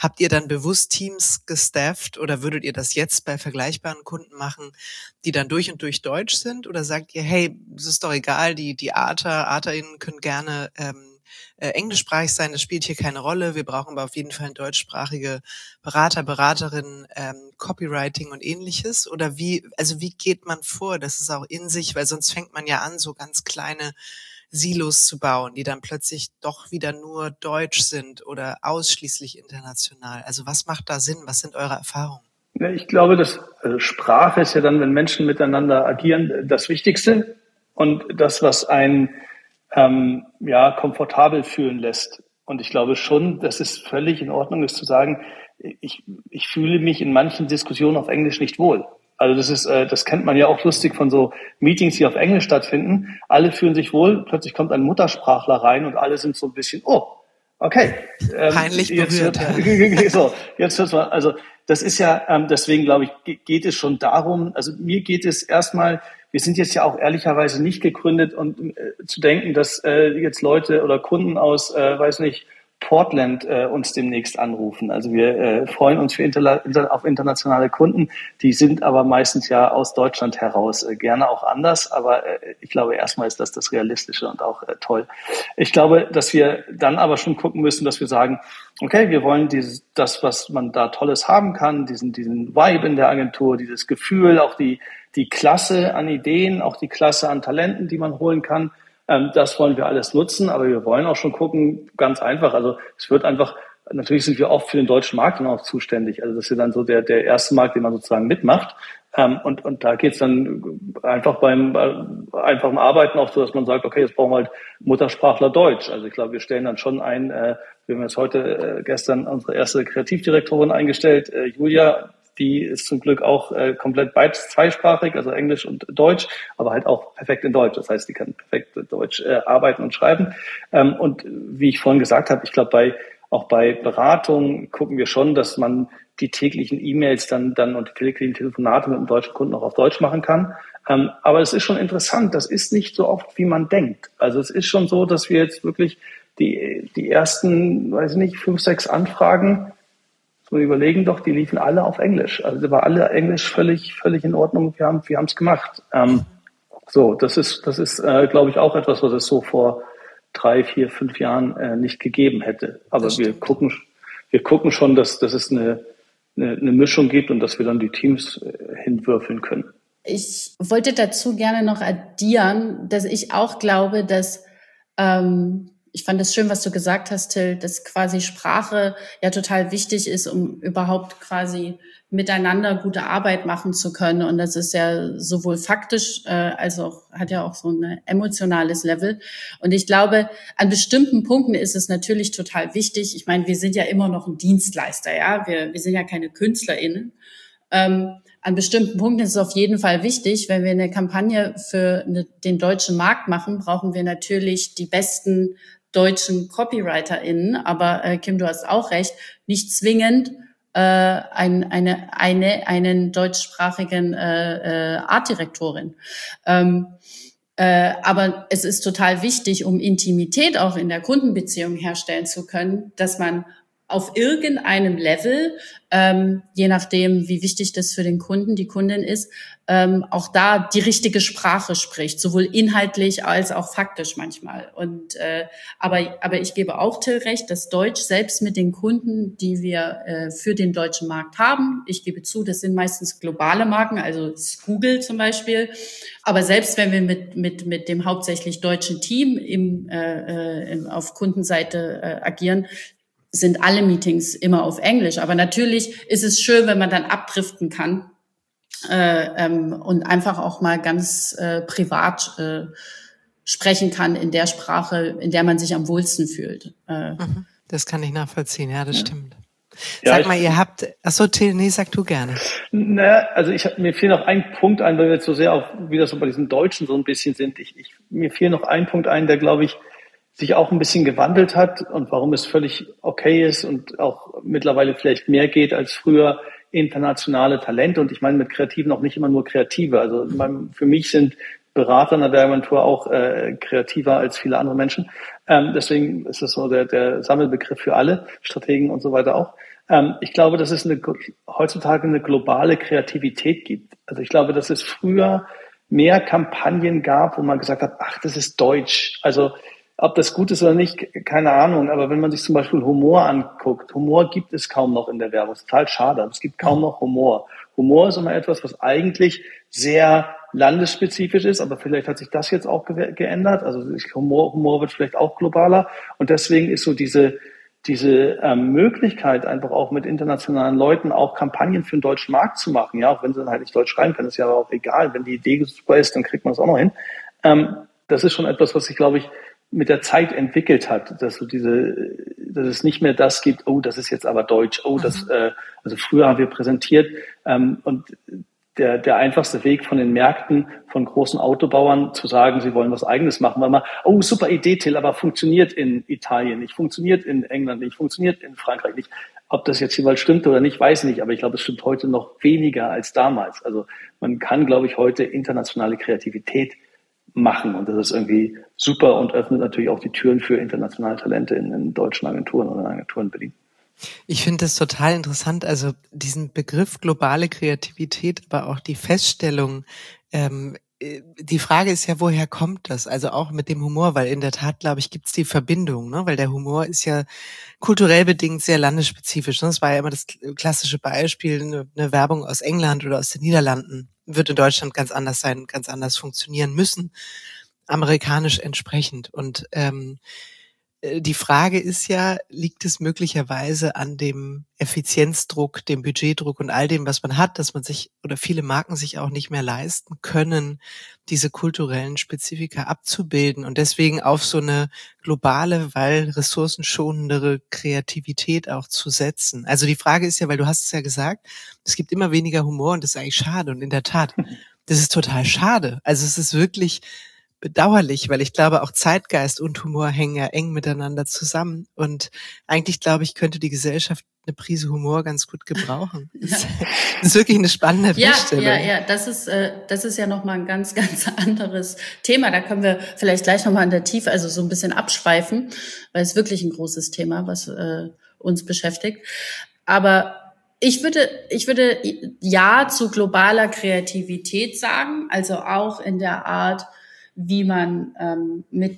habt ihr dann bewusst Teams gestafft oder würdet ihr das jetzt bei vergleichbaren Kunden machen, die dann durch und durch deutsch sind? Oder sagt ihr, hey, es ist doch egal, die die Arter, ArterInnen können gerne ähm, äh, englischsprachig sein, das spielt hier keine Rolle. Wir brauchen aber auf jeden Fall deutschsprachige Berater, Beraterinnen, ähm, Copywriting und ähnliches. Oder wie, also wie geht man vor? Das ist auch in sich, weil sonst fängt man ja an, so ganz kleine Silos zu bauen, die dann plötzlich doch wieder nur deutsch sind oder ausschließlich international. Also was macht da Sinn? Was sind eure Erfahrungen? Ich glaube, dass also Sprache ist ja dann, wenn Menschen miteinander agieren, das Wichtigste und das, was einen ähm, ja komfortabel fühlen lässt. Und ich glaube schon, dass es völlig in Ordnung ist zu sagen, ich, ich fühle mich in manchen Diskussionen auf Englisch nicht wohl. Also das ist, äh, das kennt man ja auch lustig von so Meetings, die auf Englisch stattfinden. Alle fühlen sich wohl, plötzlich kommt ein Muttersprachler rein und alle sind so ein bisschen, oh, okay. Ähm, Peinlich berührt. Jetzt, ja. So, jetzt hört's mal. Also das ist ja, ähm, deswegen glaube ich, geht es schon darum, also mir geht es erstmal, wir sind jetzt ja auch ehrlicherweise nicht gegründet und äh, zu denken, dass äh, jetzt Leute oder Kunden aus, äh, weiß nicht, Portland äh, uns demnächst anrufen. Also wir äh, freuen uns für interla- auf internationale Kunden. Die sind aber meistens ja aus Deutschland heraus äh, gerne auch anders. Aber äh, ich glaube, erstmal ist das das Realistische und auch äh, toll. Ich glaube, dass wir dann aber schon gucken müssen, dass wir sagen, okay, wir wollen dieses, das, was man da Tolles haben kann, diesen, diesen Vibe in der Agentur, dieses Gefühl, auch die, die Klasse an Ideen, auch die Klasse an Talenten, die man holen kann. Das wollen wir alles nutzen, aber wir wollen auch schon gucken, ganz einfach, also es wird einfach, natürlich sind wir oft für den deutschen Markt dann auch zuständig, also das ist dann so der der erste Markt, den man sozusagen mitmacht und und da geht's dann einfach beim einfachen Arbeiten auch so, dass man sagt, okay, jetzt brauchen wir halt Muttersprachler Deutsch, also ich glaube, wir stellen dann schon ein, wir haben jetzt heute, gestern unsere erste Kreativdirektorin eingestellt, Julia, die ist zum Glück auch äh, komplett beid- zweisprachig, also Englisch und Deutsch, aber halt auch perfekt in Deutsch. Das heißt, die kann perfekt Deutsch äh, arbeiten und schreiben. Ähm, und wie ich vorhin gesagt habe, ich glaube, bei auch bei Beratung gucken wir schon, dass man die täglichen E-Mails dann dann und die täglichen Telefonate mit dem deutschen Kunden auch auf Deutsch machen kann. Ähm, aber es ist schon interessant. Das ist nicht so oft, wie man denkt. Also es ist schon so, dass wir jetzt wirklich die die ersten, weiß ich nicht, fünf, sechs Anfragen so überlegen doch, die liefen alle auf Englisch. Also war alle Englisch völlig, völlig in Ordnung. Wir haben, wir haben es gemacht. Ähm, so, das ist, das ist, äh, glaube ich, auch etwas, was es so vor drei, vier, fünf Jahren äh, nicht gegeben hätte. Aber wir gucken, wir gucken schon, dass, dass es eine, eine, eine Mischung gibt und dass wir dann die Teams äh, hinwürfeln können. Ich wollte dazu gerne noch addieren, dass ich auch glaube, dass ähm, ich fand es schön, was du gesagt hast, Till, dass quasi Sprache ja total wichtig ist, um überhaupt quasi miteinander gute Arbeit machen zu können. Und das ist ja sowohl faktisch, äh, als auch, hat ja auch so ein emotionales Level. Und ich glaube, an bestimmten Punkten ist es natürlich total wichtig. Ich meine, wir sind ja immer noch ein Dienstleister, ja. Wir, wir sind ja keine KünstlerInnen. Ähm, an bestimmten Punkten ist es auf jeden Fall wichtig, wenn wir eine Kampagne für eine, den deutschen Markt machen, brauchen wir natürlich die besten deutschen CopywriterInnen, aber äh, Kim, du hast auch recht, nicht zwingend äh, ein, eine, eine, einen deutschsprachigen äh, äh, Artdirektorin. Ähm, äh, aber es ist total wichtig, um Intimität auch in der Kundenbeziehung herstellen zu können, dass man auf irgendeinem Level, ähm, je nachdem, wie wichtig das für den Kunden, die Kundin ist, ähm, auch da die richtige Sprache spricht, sowohl inhaltlich als auch faktisch manchmal. Und äh, aber aber ich gebe auch Till recht, dass Deutsch selbst mit den Kunden, die wir äh, für den deutschen Markt haben, ich gebe zu, das sind meistens globale Marken, also Google zum Beispiel. Aber selbst wenn wir mit mit mit dem hauptsächlich deutschen Team im, äh, äh, auf Kundenseite äh, agieren, sind alle Meetings immer auf Englisch. Aber natürlich ist es schön, wenn man dann abdriften kann äh, ähm, und einfach auch mal ganz äh, privat äh, sprechen kann in der Sprache, in der man sich am wohlsten fühlt. Äh, das kann ich nachvollziehen, ja, das ja. stimmt. Ja, sag mal, ihr habt, ach so, Till, nee, sag du gerne. Naja, also ich hab, mir fiel noch ein Punkt ein, weil wir jetzt so sehr auch wieder so bei diesem Deutschen so ein bisschen sind. Ich, ich, mir fiel noch ein Punkt ein, der, glaube ich, sich auch ein bisschen gewandelt hat und warum es völlig okay ist und auch mittlerweile vielleicht mehr geht als früher, internationale Talente. Und ich meine mit Kreativen auch nicht immer nur Kreative. Also für mich sind Berater in der Werbeagentur auch äh, kreativer als viele andere Menschen. Ähm, deswegen ist es so der, der Sammelbegriff für alle Strategen und so weiter auch. Ähm, ich glaube, dass es eine, heutzutage eine globale Kreativität gibt. Also ich glaube, dass es früher mehr Kampagnen gab, wo man gesagt hat, ach, das ist deutsch. Also ob das gut ist oder nicht, keine Ahnung. Aber wenn man sich zum Beispiel Humor anguckt, Humor gibt es kaum noch in der Werbung. Das ist total schade, aber es gibt kaum noch Humor. Humor ist immer etwas, was eigentlich sehr landesspezifisch ist, aber vielleicht hat sich das jetzt auch ge- geändert. Also Humor, Humor wird vielleicht auch globaler. Und deswegen ist so diese diese ähm, Möglichkeit, einfach auch mit internationalen Leuten auch Kampagnen für den deutschen Markt zu machen, ja, auch wenn sie dann halt nicht Deutsch schreiben können, ist ja aber auch egal. Wenn die Idee super ist, dann kriegt man es auch noch hin. Ähm, das ist schon etwas, was sich, glaube ich, mit der Zeit entwickelt hat, dass so diese, dass es nicht mehr das gibt, oh, das ist jetzt aber Deutsch, oh, das, äh, also früher haben wir präsentiert ähm, und der, der einfachste Weg von den Märkten, von großen Autobauern zu sagen, sie wollen was Eigenes machen, weil man, oh, super Idee, Till, aber funktioniert in Italien nicht, funktioniert in England nicht, funktioniert in Frankreich nicht. Ob das jetzt jeweils stimmt oder nicht, weiß ich nicht, aber ich glaube, es stimmt heute noch weniger als damals. Also man kann, glaube ich, heute internationale Kreativität machen und das ist irgendwie super und öffnet natürlich auch die Türen für internationale Talente in, in deutschen Agenturen oder in Agenturen in Berlin. Ich finde das total interessant, also diesen Begriff globale Kreativität, aber auch die Feststellung, ähm, die Frage ist ja, woher kommt das? Also auch mit dem Humor, weil in der Tat, glaube ich, gibt es die Verbindung, ne? Weil der Humor ist ja kulturell bedingt sehr landesspezifisch. Ne? Das war ja immer das klassische Beispiel, eine, eine Werbung aus England oder aus den Niederlanden wird in Deutschland ganz anders sein, ganz anders funktionieren müssen, amerikanisch entsprechend. Und ähm, die Frage ist ja, liegt es möglicherweise an dem Effizienzdruck, dem Budgetdruck und all dem, was man hat, dass man sich oder viele Marken sich auch nicht mehr leisten können, diese kulturellen Spezifika abzubilden und deswegen auf so eine globale, weil ressourcenschonendere Kreativität auch zu setzen. Also die Frage ist ja, weil du hast es ja gesagt, es gibt immer weniger Humor und das ist eigentlich schade und in der Tat, das ist total schade. Also es ist wirklich bedauerlich, weil ich glaube, auch Zeitgeist und Humor hängen ja eng miteinander zusammen. Und eigentlich, glaube ich, könnte die Gesellschaft eine Prise Humor ganz gut gebrauchen. Ja. Das ist wirklich eine spannende ja, Feststellung. Ja, ja, das ist, äh, das ist ja nochmal ein ganz, ganz anderes Thema. Da können wir vielleicht gleich nochmal in der Tiefe, also so ein bisschen abschweifen, weil es wirklich ein großes Thema, was äh, uns beschäftigt. Aber Ich würde, ich würde ja zu globaler Kreativität sagen, also auch in der Art, wie man ähm, mit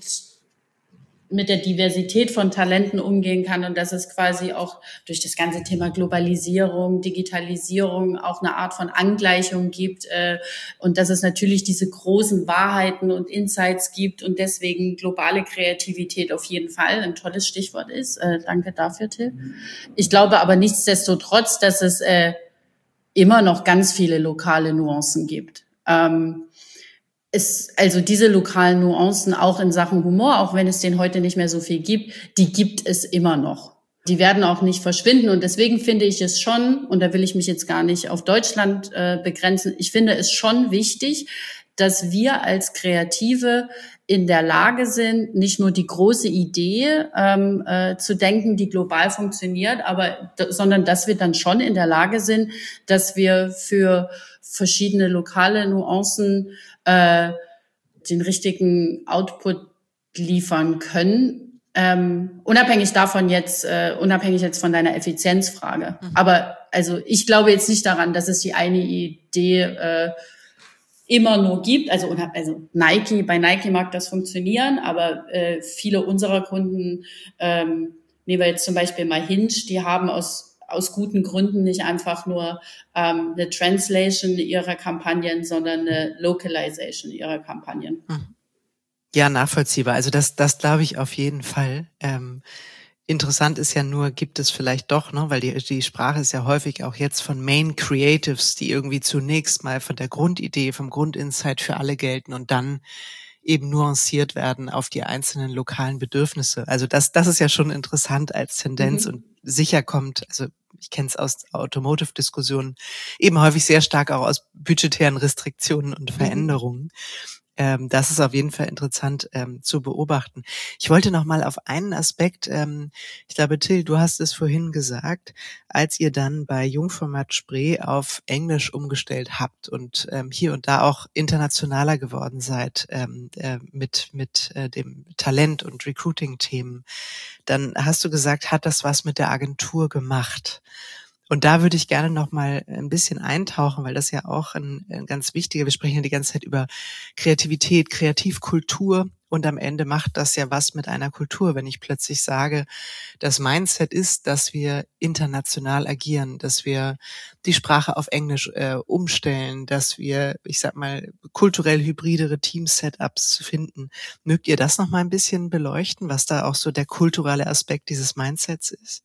mit der Diversität von Talenten umgehen kann und dass es quasi auch durch das ganze Thema Globalisierung, Digitalisierung auch eine Art von Angleichung gibt äh, und dass es natürlich diese großen Wahrheiten und Insights gibt und deswegen globale Kreativität auf jeden Fall ein tolles Stichwort ist. Äh, danke dafür, Till. Ich glaube aber nichtsdestotrotz, dass es äh, immer noch ganz viele lokale Nuancen gibt. Ähm, Es, also diese lokalen Nuancen auch in Sachen Humor, auch wenn es den heute nicht mehr so viel gibt, die gibt es immer noch. Die werden auch nicht verschwinden und deswegen finde ich es schon, und da will ich mich jetzt gar nicht auf Deutschland äh, begrenzen, ich finde es schon wichtig, dass wir als Kreative in der Lage sind, nicht nur die große Idee ähm, äh, zu denken, die global funktioniert, aber d- sondern dass wir dann schon in der Lage sind, dass wir für verschiedene lokale Nuancen äh, den richtigen Output liefern können, ähm, unabhängig davon jetzt, äh, unabhängig jetzt von deiner Effizienzfrage. Mhm. Aber also ich glaube jetzt nicht daran, dass es die eine Idee äh, immer nur gibt. Also, also Nike, bei Nike mag das funktionieren, aber äh, viele unserer Kunden, ähm, nehmen wir jetzt zum Beispiel mal Hinge, die haben aus aus guten Gründen nicht einfach nur ähm, eine Translation ihrer Kampagnen, sondern eine Localization ihrer Kampagnen. Ja, nachvollziehbar. Also das, das glaube ich auf jeden Fall. Ähm, interessant ist ja nur, gibt es vielleicht doch, ne, weil die, die Sprache ist ja häufig auch jetzt von Main Creatives, die irgendwie zunächst mal von der Grundidee, vom Grundinsight für alle gelten und dann eben nuanciert werden auf die einzelnen lokalen Bedürfnisse. Also das, das ist ja schon interessant als Tendenz mhm. und sicher kommt, also ich kenne es aus Automotive-Diskussionen, eben häufig sehr stark auch aus budgetären Restriktionen und Veränderungen. Mhm. Ähm, das ist auf jeden Fall interessant ähm, zu beobachten. Ich wollte noch mal auf einen Aspekt, ähm, ich glaube, Till, du hast es vorhin gesagt, als ihr dann bei Jungformat Spree auf Englisch umgestellt habt und ähm, hier und da auch internationaler geworden seid ähm, äh, mit mit äh, dem Talent- und Recruiting-Themen, dann hast du gesagt, hat das was mit der Agentur gemacht? Und da würde ich gerne noch mal ein bisschen eintauchen, weil das ja auch ein, ein ganz wichtiger, wir sprechen ja die ganze Zeit über Kreativität, Kreativkultur und am Ende macht das ja was mit einer Kultur, wenn ich plötzlich sage, das Mindset ist, dass wir international agieren, dass wir die Sprache auf Englisch äh, umstellen, dass wir, ich sag mal, kulturell hybridere Team-Setups finden. Mögt ihr das noch mal ein bisschen beleuchten, was da auch so der kulturelle Aspekt dieses Mindsets ist?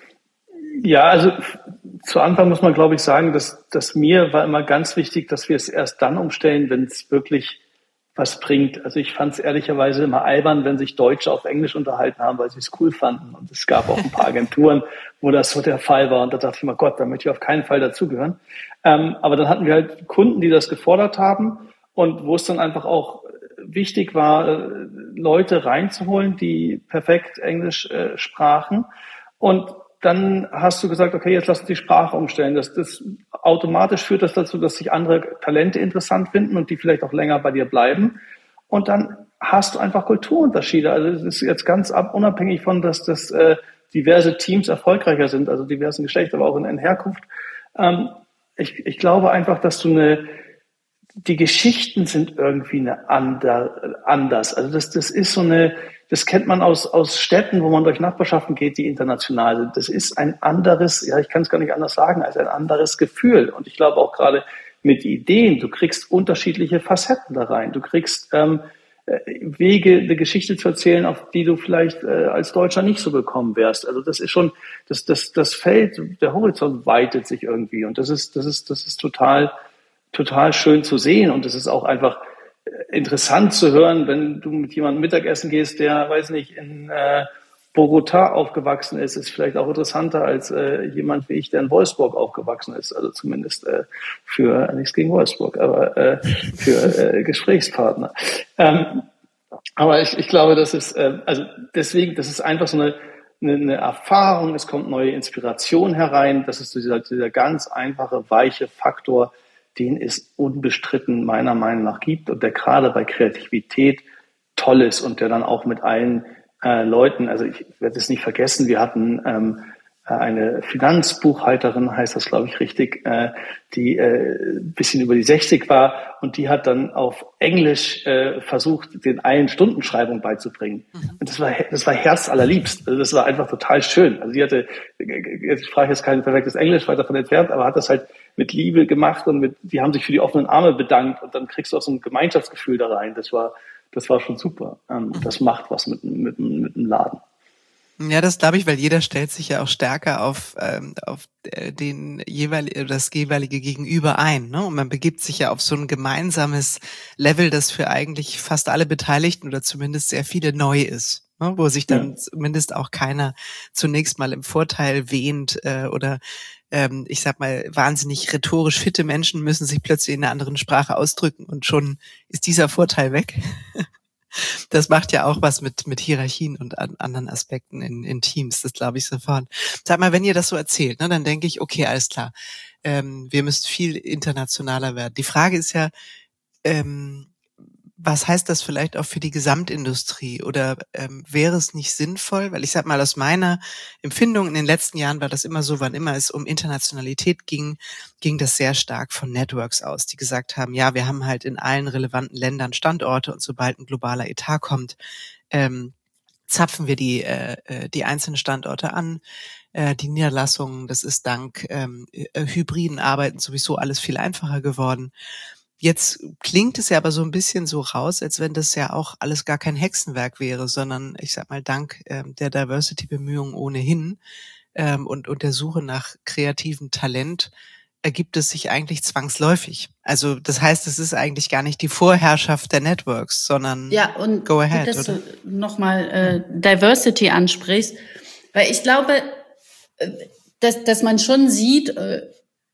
Ja, also zu Anfang muss man, glaube ich, sagen, dass, dass mir war immer ganz wichtig, dass wir es erst dann umstellen, wenn es wirklich was bringt. Also ich fand es ehrlicherweise immer albern, wenn sich Deutsche auf Englisch unterhalten haben, weil sie es cool fanden. Und es gab auch ein paar Agenturen, wo das so der Fall war. Und da dachte ich mir, Gott, da möchte ich auf keinen Fall dazugehören. Ähm, aber dann hatten wir halt Kunden, die das gefordert haben und wo es dann einfach auch wichtig war, Leute reinzuholen, die perfekt Englisch äh, sprachen. Und dann hast du gesagt, okay, jetzt lass uns die Sprache umstellen. Das, das automatisch führt das dazu, dass sich andere Talente interessant finden und die vielleicht auch länger bei dir bleiben. Und dann hast du einfach Kulturunterschiede. Also es ist jetzt ganz ab, unabhängig von, dass das äh, diverse Teams erfolgreicher sind, also diversen Geschlecht, aber auch in, in Herkunft. Ähm, ich, ich glaube einfach, dass du eine die Geschichten sind irgendwie eine ander, anders. Also das, das ist so eine, das kennt man aus, aus Städten, wo man durch Nachbarschaften geht, die international sind. Das ist ein anderes, ja, ich kann es gar nicht anders sagen, als ein anderes Gefühl. Und ich glaube auch gerade mit Ideen, du kriegst unterschiedliche Facetten da rein. Du kriegst ähm, Wege, eine Geschichte zu erzählen, auf die du vielleicht äh, als Deutscher nicht so bekommen wärst. Also das ist schon, das, das, das Feld, der Horizont weitet sich irgendwie. Und das ist, das ist, das ist total, total schön zu sehen und es ist auch einfach interessant zu hören, wenn du mit jemandem Mittagessen gehst, der, weiß nicht, in äh, Bogotá aufgewachsen ist, ist vielleicht auch interessanter als äh, jemand wie ich, der in Wolfsburg aufgewachsen ist, also zumindest äh, für, nichts gegen Wolfsburg, aber äh, für äh, Gesprächspartner. Ähm, aber ich, ich glaube, das ist, äh, also deswegen, das ist einfach so eine, eine, eine Erfahrung, es kommt neue Inspiration herein, das ist dieser, dieser ganz einfache, weiche Faktor, den es unbestritten meiner Meinung nach gibt und der gerade bei Kreativität toll ist und der dann auch mit allen äh, Leuten, also ich werde es nicht vergessen, wir hatten ähm, eine Finanzbuchhalterin, heißt das, glaube ich, richtig, äh, die äh, ein bisschen über die sechzig war und die hat dann auf Englisch äh, versucht, den allen Stundenschreibung beizubringen. Mhm. Und das war das war herzallerliebst. Also das war einfach total schön. Also sie hatte, ich sprach jetzt kein perfektes Englisch, weit davon entfernt, aber hat das halt mit Liebe gemacht und mit, die haben sich für die offenen Arme bedankt und dann kriegst du auch so ein Gemeinschaftsgefühl da rein. Das war, das war schon super. Ähm, mhm. Das macht was mit, mit, mit dem Laden. Ja, das glaube ich, weil jeder stellt sich ja auch stärker auf ähm, auf den jeweilige das jeweilige Gegenüber ein, ne? Und man begibt sich ja auf so ein gemeinsames Level, das für eigentlich fast alle Beteiligten oder zumindest sehr viele neu ist, ne? Wo sich dann ja. zumindest auch keiner zunächst mal im Vorteil wähnt äh, oder ähm, ich sag mal wahnsinnig rhetorisch fitte Menschen müssen sich plötzlich in einer anderen Sprache ausdrücken und schon ist dieser Vorteil weg. Das macht ja auch was mit mit Hierarchien und an anderen Aspekten in, in Teams, das glaube ich sofort. Sag mal, wenn ihr das so erzählt, ne, dann denke ich, okay, alles klar, ähm, wir müssen viel internationaler werden. Die Frage ist ja, ähm, was heißt das vielleicht auch für die Gesamtindustrie? Oder ähm, wäre es nicht sinnvoll, weil ich sag mal, aus meiner Empfindung in den letzten Jahren war das immer so, wann immer es um Internationalität ging, ging das sehr stark von Networks aus, die gesagt haben, ja, wir haben halt in allen relevanten Ländern Standorte und sobald ein globaler Etat kommt, ähm, zapfen wir die äh, die einzelnen Standorte an, äh, die Niederlassungen, das ist dank ähm, hybriden Arbeiten sowieso alles viel einfacher geworden. Jetzt klingt es ja aber so ein bisschen so raus, als wenn das ja auch alles gar kein Hexenwerk wäre, sondern ich sag mal dank ähm, der Diversity-Bemühungen ohnehin ähm, und, und der Suche nach kreativem Talent ergibt es sich eigentlich zwangsläufig. Also das heißt, es ist eigentlich gar nicht die Vorherrschaft der Networks, sondern ja, und go ahead, dass oder? Du nochmal äh, Diversity ansprichst, weil ich glaube, dass, dass man schon sieht, äh,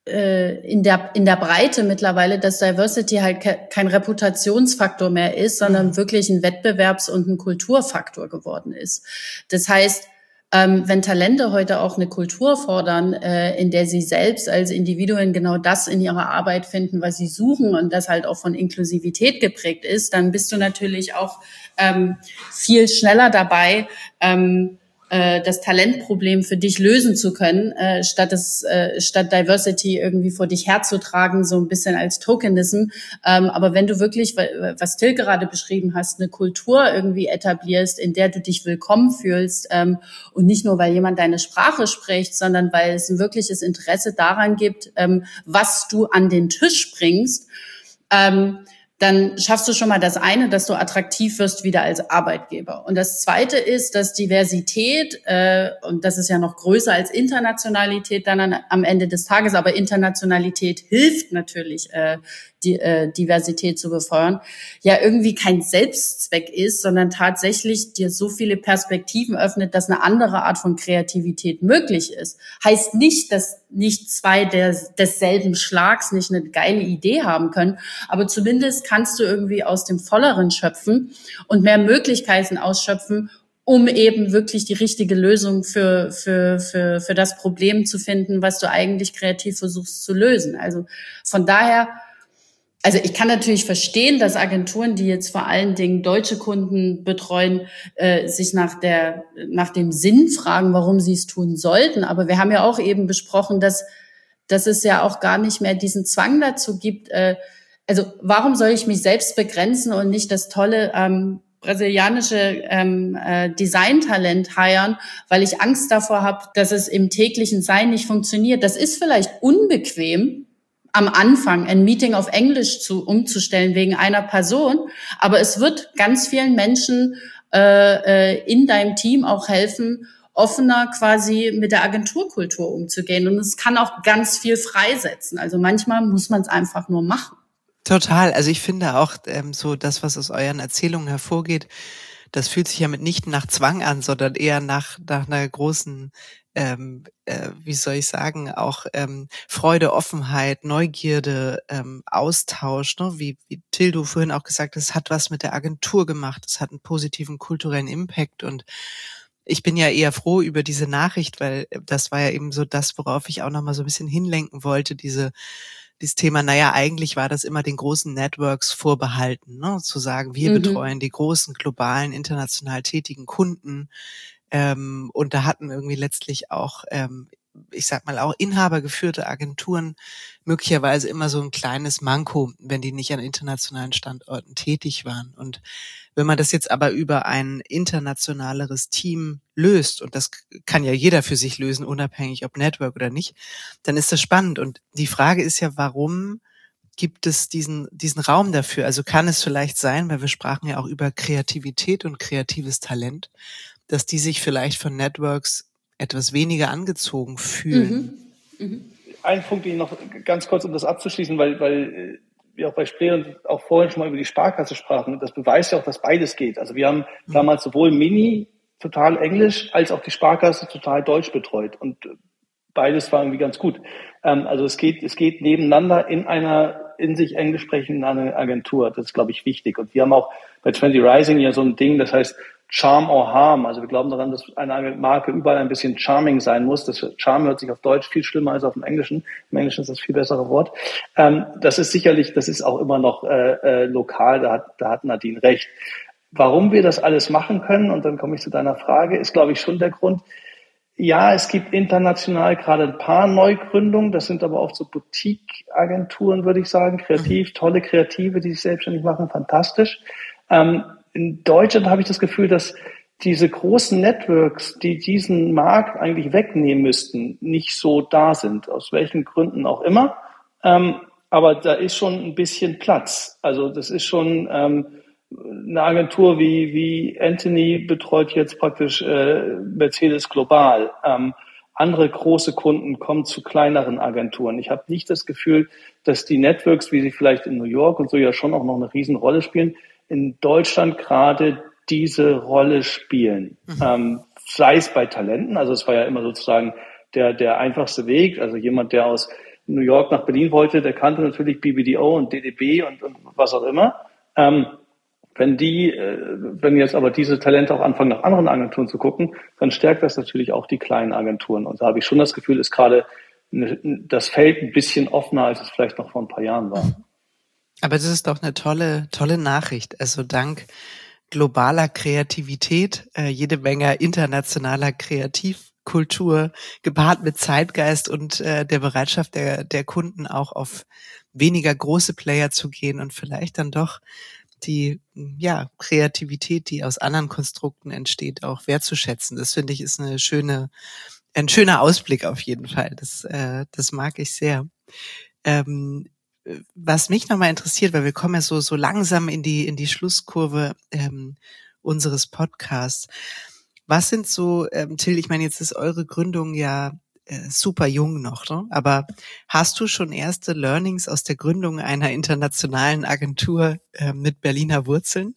in der in der Breite mittlerweile, dass Diversity halt ke- kein Reputationsfaktor mehr ist, sondern mhm. wirklich ein Wettbewerbs- und ein Kulturfaktor geworden ist. Das heißt, ähm, wenn Talente heute auch eine Kultur fordern, äh, in der sie selbst als Individuen genau das in ihrer Arbeit finden, was sie suchen und das halt auch von Inklusivität geprägt ist, dann bist du natürlich auch ähm, viel schneller dabei, ähm, das Talentproblem für dich lösen zu können, äh, statt es äh, statt Diversity irgendwie vor dich herzutragen, so ein bisschen als Tokenism. Ähm, aber wenn du wirklich, was Till gerade beschrieben hast, eine Kultur irgendwie etablierst, in der du dich willkommen fühlst, ähm, und nicht nur, weil jemand deine Sprache spricht, sondern weil es ein wirkliches Interesse daran gibt, ähm, was du an den Tisch bringst, ähm, dann schaffst du schon mal das eine, dass du attraktiv wirst wieder als Arbeitgeber. Und das zweite ist, dass Diversität, äh, und das ist ja noch größer als Internationalität dann an, am Ende des Tages, aber Internationalität hilft natürlich, äh, die äh, Diversität zu befeuern, ja irgendwie kein Selbstzweck ist, sondern tatsächlich dir so viele Perspektiven öffnet, dass eine andere Art von Kreativität möglich ist. Heißt nicht, dass nicht zwei der, desselben Schlags nicht eine geile Idee haben können, aber zumindest kannst du irgendwie aus dem Volleren schöpfen und mehr Möglichkeiten ausschöpfen, um eben wirklich die richtige Lösung für, für, für, für das Problem zu finden, was du eigentlich kreativ versuchst zu lösen. Also von daher, also ich kann natürlich verstehen, dass Agenturen, die jetzt vor allen Dingen deutsche Kunden betreuen, äh, sich nach der nach dem Sinn fragen, warum sie es tun sollten. Aber wir haben ja auch eben besprochen, dass dass es ja auch gar nicht mehr diesen Zwang dazu gibt. Äh, also warum soll ich mich selbst begrenzen und nicht das tolle ähm, brasilianische ähm, äh, Designtalent hiren, weil ich Angst davor habe, dass es im täglichen Sein nicht funktioniert. Das ist vielleicht unbequem, am Anfang ein Meeting auf Englisch zu umzustellen wegen einer Person, aber es wird ganz vielen Menschen äh, äh, in deinem Team auch helfen, offener quasi mit der Agenturkultur umzugehen. Und es kann auch ganz viel freisetzen. Also manchmal muss man es einfach nur machen. Total. Also ich finde auch ähm, so das, was aus euren Erzählungen hervorgeht, das fühlt sich ja mitnichten nach Zwang an, sondern eher nach nach einer großen Ähm, äh, wie soll ich sagen, auch ähm, Freude, Offenheit, Neugierde, ähm, Austausch, ne? wie, wie Till du vorhin auch gesagt hast, es hat was mit der Agentur gemacht, es hat einen positiven kulturellen Impact und ich bin ja eher froh über diese Nachricht, weil das war ja eben so das, worauf ich auch nochmal so ein bisschen hinlenken wollte, diese dieses Thema, naja, eigentlich war das immer den großen Networks vorbehalten, ne? Zu sagen, wir mhm. betreuen die großen, globalen, international tätigen Kunden. Ähm, und da hatten irgendwie letztlich auch, ähm, ich sag mal, auch inhabergeführte Agenturen möglicherweise immer so ein kleines Manko, wenn die nicht an internationalen Standorten tätig waren. Und wenn man das jetzt aber über ein internationaleres Team löst, und das kann ja jeder für sich lösen, unabhängig ob Network oder nicht, dann ist das spannend. Und die Frage ist ja, warum gibt es diesen diesen Raum dafür? Also kann es vielleicht sein, weil wir sprachen ja auch über Kreativität und kreatives Talent, dass die sich vielleicht von Networks etwas weniger angezogen fühlen. Mhm. Mhm. Ein Punkt, den ich noch ganz kurz, um das abzuschließen, weil, weil wir auch bei Spree und auch vorhin schon mal über die Sparkasse sprachen, das beweist ja auch, dass beides geht. Also wir haben mhm. damals sowohl Mini total Englisch als auch die Sparkasse total Deutsch betreut und beides war irgendwie ganz gut. Also es geht, es geht nebeneinander in einer in sich englisch sprechenden Agentur. Das ist, glaube ich, wichtig. Und wir haben auch bei zwanzig Rising ja so ein Ding, das heißt Charm or Harm. Also wir glauben daran, dass eine Marke überall ein bisschen charming sein muss. Das Charm hört sich auf Deutsch viel schlimmer als auf dem Englischen. Im Englischen ist das viel bessere Wort. Das ist sicherlich, das ist auch immer noch äh, lokal. Da hat, da hat Nadine recht. Warum wir das alles machen können, und dann komme ich zu deiner Frage, ist, glaube ich, schon der Grund. Ja, es gibt international gerade ein paar Neugründungen. Das sind aber oft so Boutique-Agenturen, würde ich sagen. Kreativ, tolle Kreative, die sich selbstständig machen. Fantastisch. Ähm, in Deutschland habe ich das Gefühl, dass diese großen Networks, die diesen Markt eigentlich wegnehmen müssten, nicht so da sind. Aus welchen Gründen auch immer. Ähm, aber da ist schon ein bisschen Platz. Also das ist schon... Ähm, eine Agentur wie wie Anthony betreut jetzt praktisch äh, Mercedes global. Ähm, andere große Kunden kommen zu kleineren Agenturen. Ich habe nicht das Gefühl, dass die Networks, wie sie vielleicht in New York und so ja schon auch noch eine Riesenrolle spielen, in Deutschland gerade diese Rolle spielen. Mhm. Ähm, sei es bei Talenten, also es war ja immer sozusagen der der einfachste Weg, also jemand, der aus New York nach Berlin wollte, der kannte natürlich B B D O und D D B und, und was auch immer. Ähm, wenn die, äh, wenn jetzt aber diese Talente auch anfangen, nach anderen Agenturen zu gucken, dann stärkt das natürlich auch die kleinen Agenturen. Und da habe ich schon das Gefühl, ist gerade eine, das Feld ein bisschen offener, als es vielleicht noch vor ein paar Jahren war. Aber das ist doch eine tolle, tolle Nachricht. Also dank globaler Kreativität, äh, jede Menge internationaler Kreativkultur, gepaart mit Zeitgeist und äh, der Bereitschaft der, der Kunden auch auf weniger große Player zu gehen und vielleicht dann doch die ja Kreativität, die aus anderen Konstrukten entsteht, auch wertzuschätzen. Das finde ich ist eine schöne, ein schöner Ausblick auf jeden Fall. Das, äh, das mag ich sehr. Ähm, Was mich nochmal interessiert, weil wir kommen ja so so langsam in die in die Schlusskurve ähm, unseres Podcasts. Was sind so, ähm, Till, ich meine, jetzt ist eure Gründung ja äh, super jung noch, ne? Aber hast du schon erste Learnings aus der Gründung einer internationalen Agentur äh, mit Berliner Wurzeln?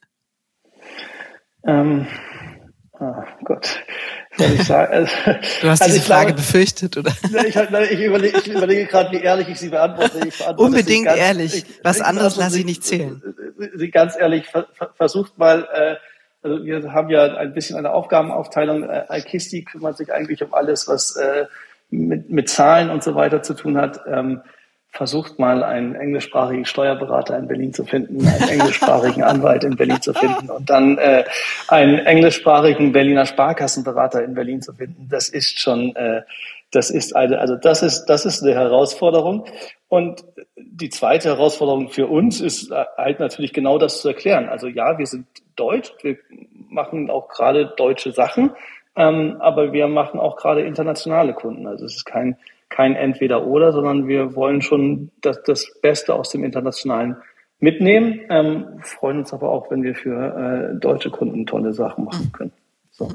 Ähm, oh Gott, soll ich sagen? Also, du hast also diese Frage glaube, befürchtet, oder? Ich, ich, überlege, ich überlege gerade, wie ehrlich ich sie beantworte. Ich beantworte Unbedingt ganz, ehrlich. Ich, Was ich, anderes also, lasse ich sie, nicht zählen. Sie ganz ehrlich, ver, versucht mal, äh, also wir haben ja ein bisschen eine Aufgabenaufteilung. Äh, Alkisti kümmert sich eigentlich um alles, was äh, mit, mit Zahlen und so weiter zu tun hat. Ähm, versucht mal einen englischsprachigen Steuerberater in Berlin zu finden, einen englischsprachigen Anwalt in Berlin zu finden und dann äh, einen englischsprachigen Berliner Sparkassenberater in Berlin zu finden. Das ist schon, äh, das ist eine, also das ist, das ist eine Herausforderung. Und die zweite Herausforderung für uns ist halt natürlich genau das zu erklären. Also ja, wir sind deutsch, wir machen auch gerade deutsche Sachen, ähm, aber wir machen auch gerade internationale Kunden. Also es ist kein kein Entweder-Oder, sondern wir wollen schon das, das Beste aus dem Internationalen mitnehmen, ähm, freuen uns aber auch, wenn wir für äh, deutsche Kunden tolle Sachen machen können. So.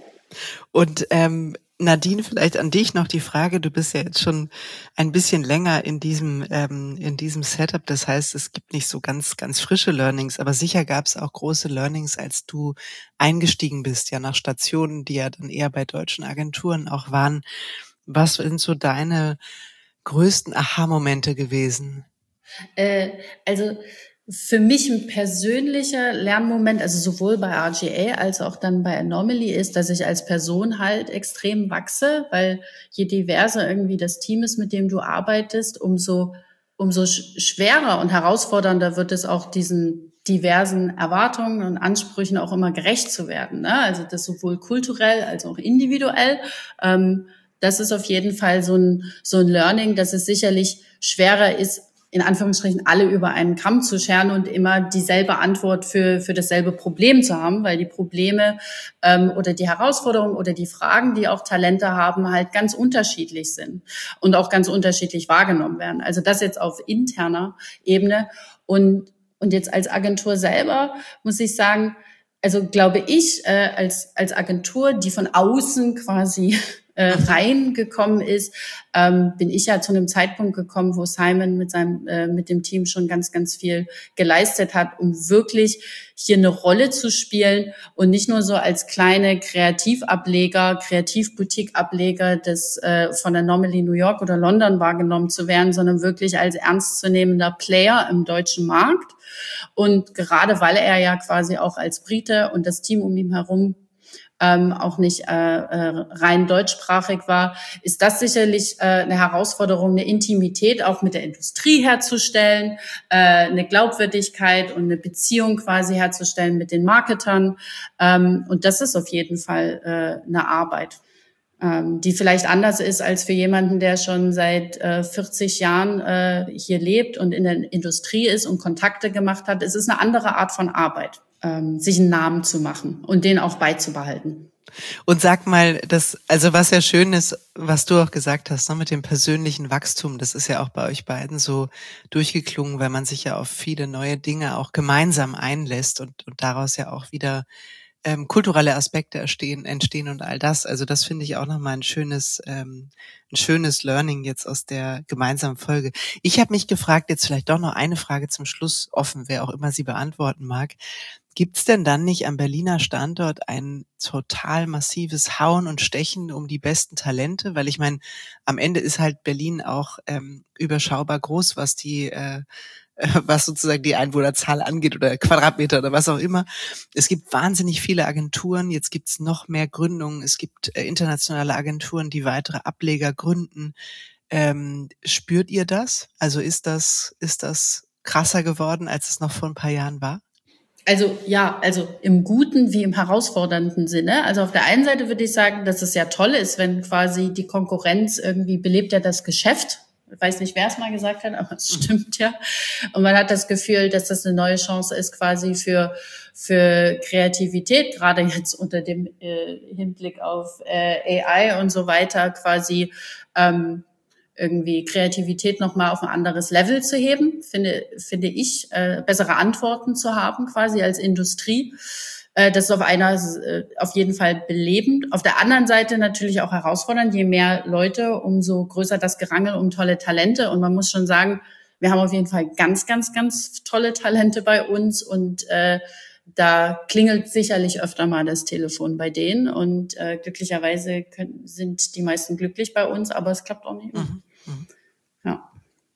Und ähm, Nadine, vielleicht an dich noch die Frage, du bist ja jetzt schon ein bisschen länger in diesem ähm, in diesem Setup, das heißt, es gibt nicht so ganz ganz frische Learnings, aber sicher gab es auch große Learnings, als du eingestiegen bist, ja nach Stationen, die ja dann eher bei deutschen Agenturen auch waren. Was sind so deine größten Aha-Momente gewesen? Äh, also für mich ein persönlicher Lernmoment, also sowohl bei R G A als auch dann bei Anomaly ist, dass ich als Person halt extrem wachse, weil je diverser irgendwie das Team ist, mit dem du arbeitest, umso, umso schwerer und herausfordernder wird es auch diesen diversen Erwartungen und Ansprüchen auch immer gerecht zu werden, ne? Also das sowohl kulturell als auch individuell. Ähm, Das ist auf jeden Fall so ein, so ein Learning, dass es sicherlich schwerer ist, in Anführungsstrichen alle über einen Kamm zu scheren und immer dieselbe Antwort für, für dasselbe Problem zu haben, weil die Probleme ähm, oder die Herausforderungen oder die Fragen, die auch Talente haben, halt ganz unterschiedlich sind und auch ganz unterschiedlich wahrgenommen werden. Also das jetzt auf interner Ebene. Und, und jetzt als Agentur selber muss ich sagen, also glaube ich, äh, als, als Agentur, die von außen quasi äh, reingekommen ist, ähm, bin ich ja zu einem Zeitpunkt gekommen, wo Simon mit seinem äh, mit dem Team schon ganz, ganz viel geleistet hat, um wirklich hier eine Rolle zu spielen und nicht nur so als kleine Kreativableger, Kreativboutique-Ableger des äh, von Anomaly New York oder London wahrgenommen zu werden, sondern wirklich als ernstzunehmender Player im deutschen Markt. Und gerade weil er ja quasi auch als Brite und das Team um ihn herum ähm, auch nicht äh, äh, rein deutschsprachig war, ist das sicherlich äh, eine Herausforderung, eine Intimität auch mit der Industrie herzustellen, äh, eine Glaubwürdigkeit und eine Beziehung quasi herzustellen mit den Marketern. Ähm, und das ist auf jeden Fall äh, eine Arbeit, ähm, die vielleicht anders ist als für jemanden, der schon seit äh, vierzig Jahren äh, hier lebt und in der Industrie ist und Kontakte gemacht hat. Es ist eine andere Art von Arbeit, ähm, sich einen Namen zu machen und den auch beizubehalten. Und sag mal, das, also was ja schön ist, was du auch gesagt hast, ne, mit dem persönlichen Wachstum, das ist ja auch bei euch beiden so durchgeklungen, weil man sich ja auf viele neue Dinge auch gemeinsam einlässt und, und daraus ja auch wieder ähm, kulturelle Aspekte entstehen, entstehen und all das. Also das finde ich auch nochmal ein schönes, ähm, ein schönes Learning jetzt aus der gemeinsamen Folge. Ich habe mich gefragt, jetzt vielleicht doch noch eine Frage zum Schluss offen, wer auch immer sie beantworten mag. Gibt's denn dann nicht am Berliner Standort ein total massives Hauen und Stechen um die besten Talente? Weil ich meine, am Ende ist halt Berlin auch ähm, überschaubar groß, was die, äh, was sozusagen die Einwohnerzahl angeht oder Quadratmeter oder was auch immer. Es gibt wahnsinnig viele Agenturen. Jetzt gibt's noch mehr Gründungen. Es gibt äh, internationale Agenturen, die weitere Ableger gründen. Ähm, spürt ihr das? Also ist das, ist das krasser geworden, als es noch vor ein paar Jahren war? Also ja, also im guten wie im herausfordernden Sinne. Also auf der einen Seite würde ich sagen, dass es ja toll ist, wenn quasi die Konkurrenz irgendwie belebt ja das Geschäft. Ich weiß nicht, wer es mal gesagt hat, aber es stimmt ja. Und man hat das Gefühl, dass das eine neue Chance ist quasi für für Kreativität, gerade jetzt unter dem äh, Hinblick auf äh, A I und so weiter, quasi ähm, irgendwie Kreativität nochmal auf ein anderes Level zu heben, finde, finde ich, äh, bessere Antworten zu haben quasi als Industrie. Äh, das ist auf einer, äh, auf jeden Fall belebend. Auf der anderen Seite natürlich auch herausfordernd. Je mehr Leute, umso größer das Gerangel um tolle Talente. Und man muss schon sagen, wir haben auf jeden Fall ganz, ganz, ganz tolle Talente bei uns und äh, da klingelt sicherlich öfter mal das Telefon bei denen und äh, glücklicherweise können, sind die meisten glücklich bei uns, aber es klappt auch nicht. Mhm. Mhm. Ja.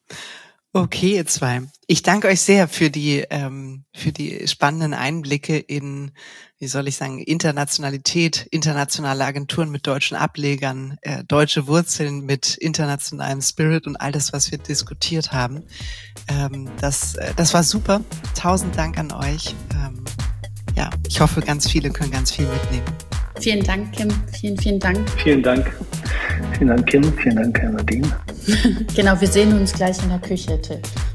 Okay, ihr zwei. Ich danke euch sehr für die ähm, für die spannenden Einblicke in, wie soll ich sagen, Internationalität, internationale Agenturen mit deutschen Ablegern, äh, deutsche Wurzeln mit internationalem Spirit und all das, was wir diskutiert haben. Ähm, das äh, das war super. Tausend Dank an euch. Ähm, ja, ich hoffe, ganz viele können ganz viel mitnehmen. Vielen Dank, Kim. Vielen, vielen Dank. Vielen Dank. Vielen Dank, Kim. Vielen Dank, Nadine. Genau, wir sehen uns gleich in der Küche, Till.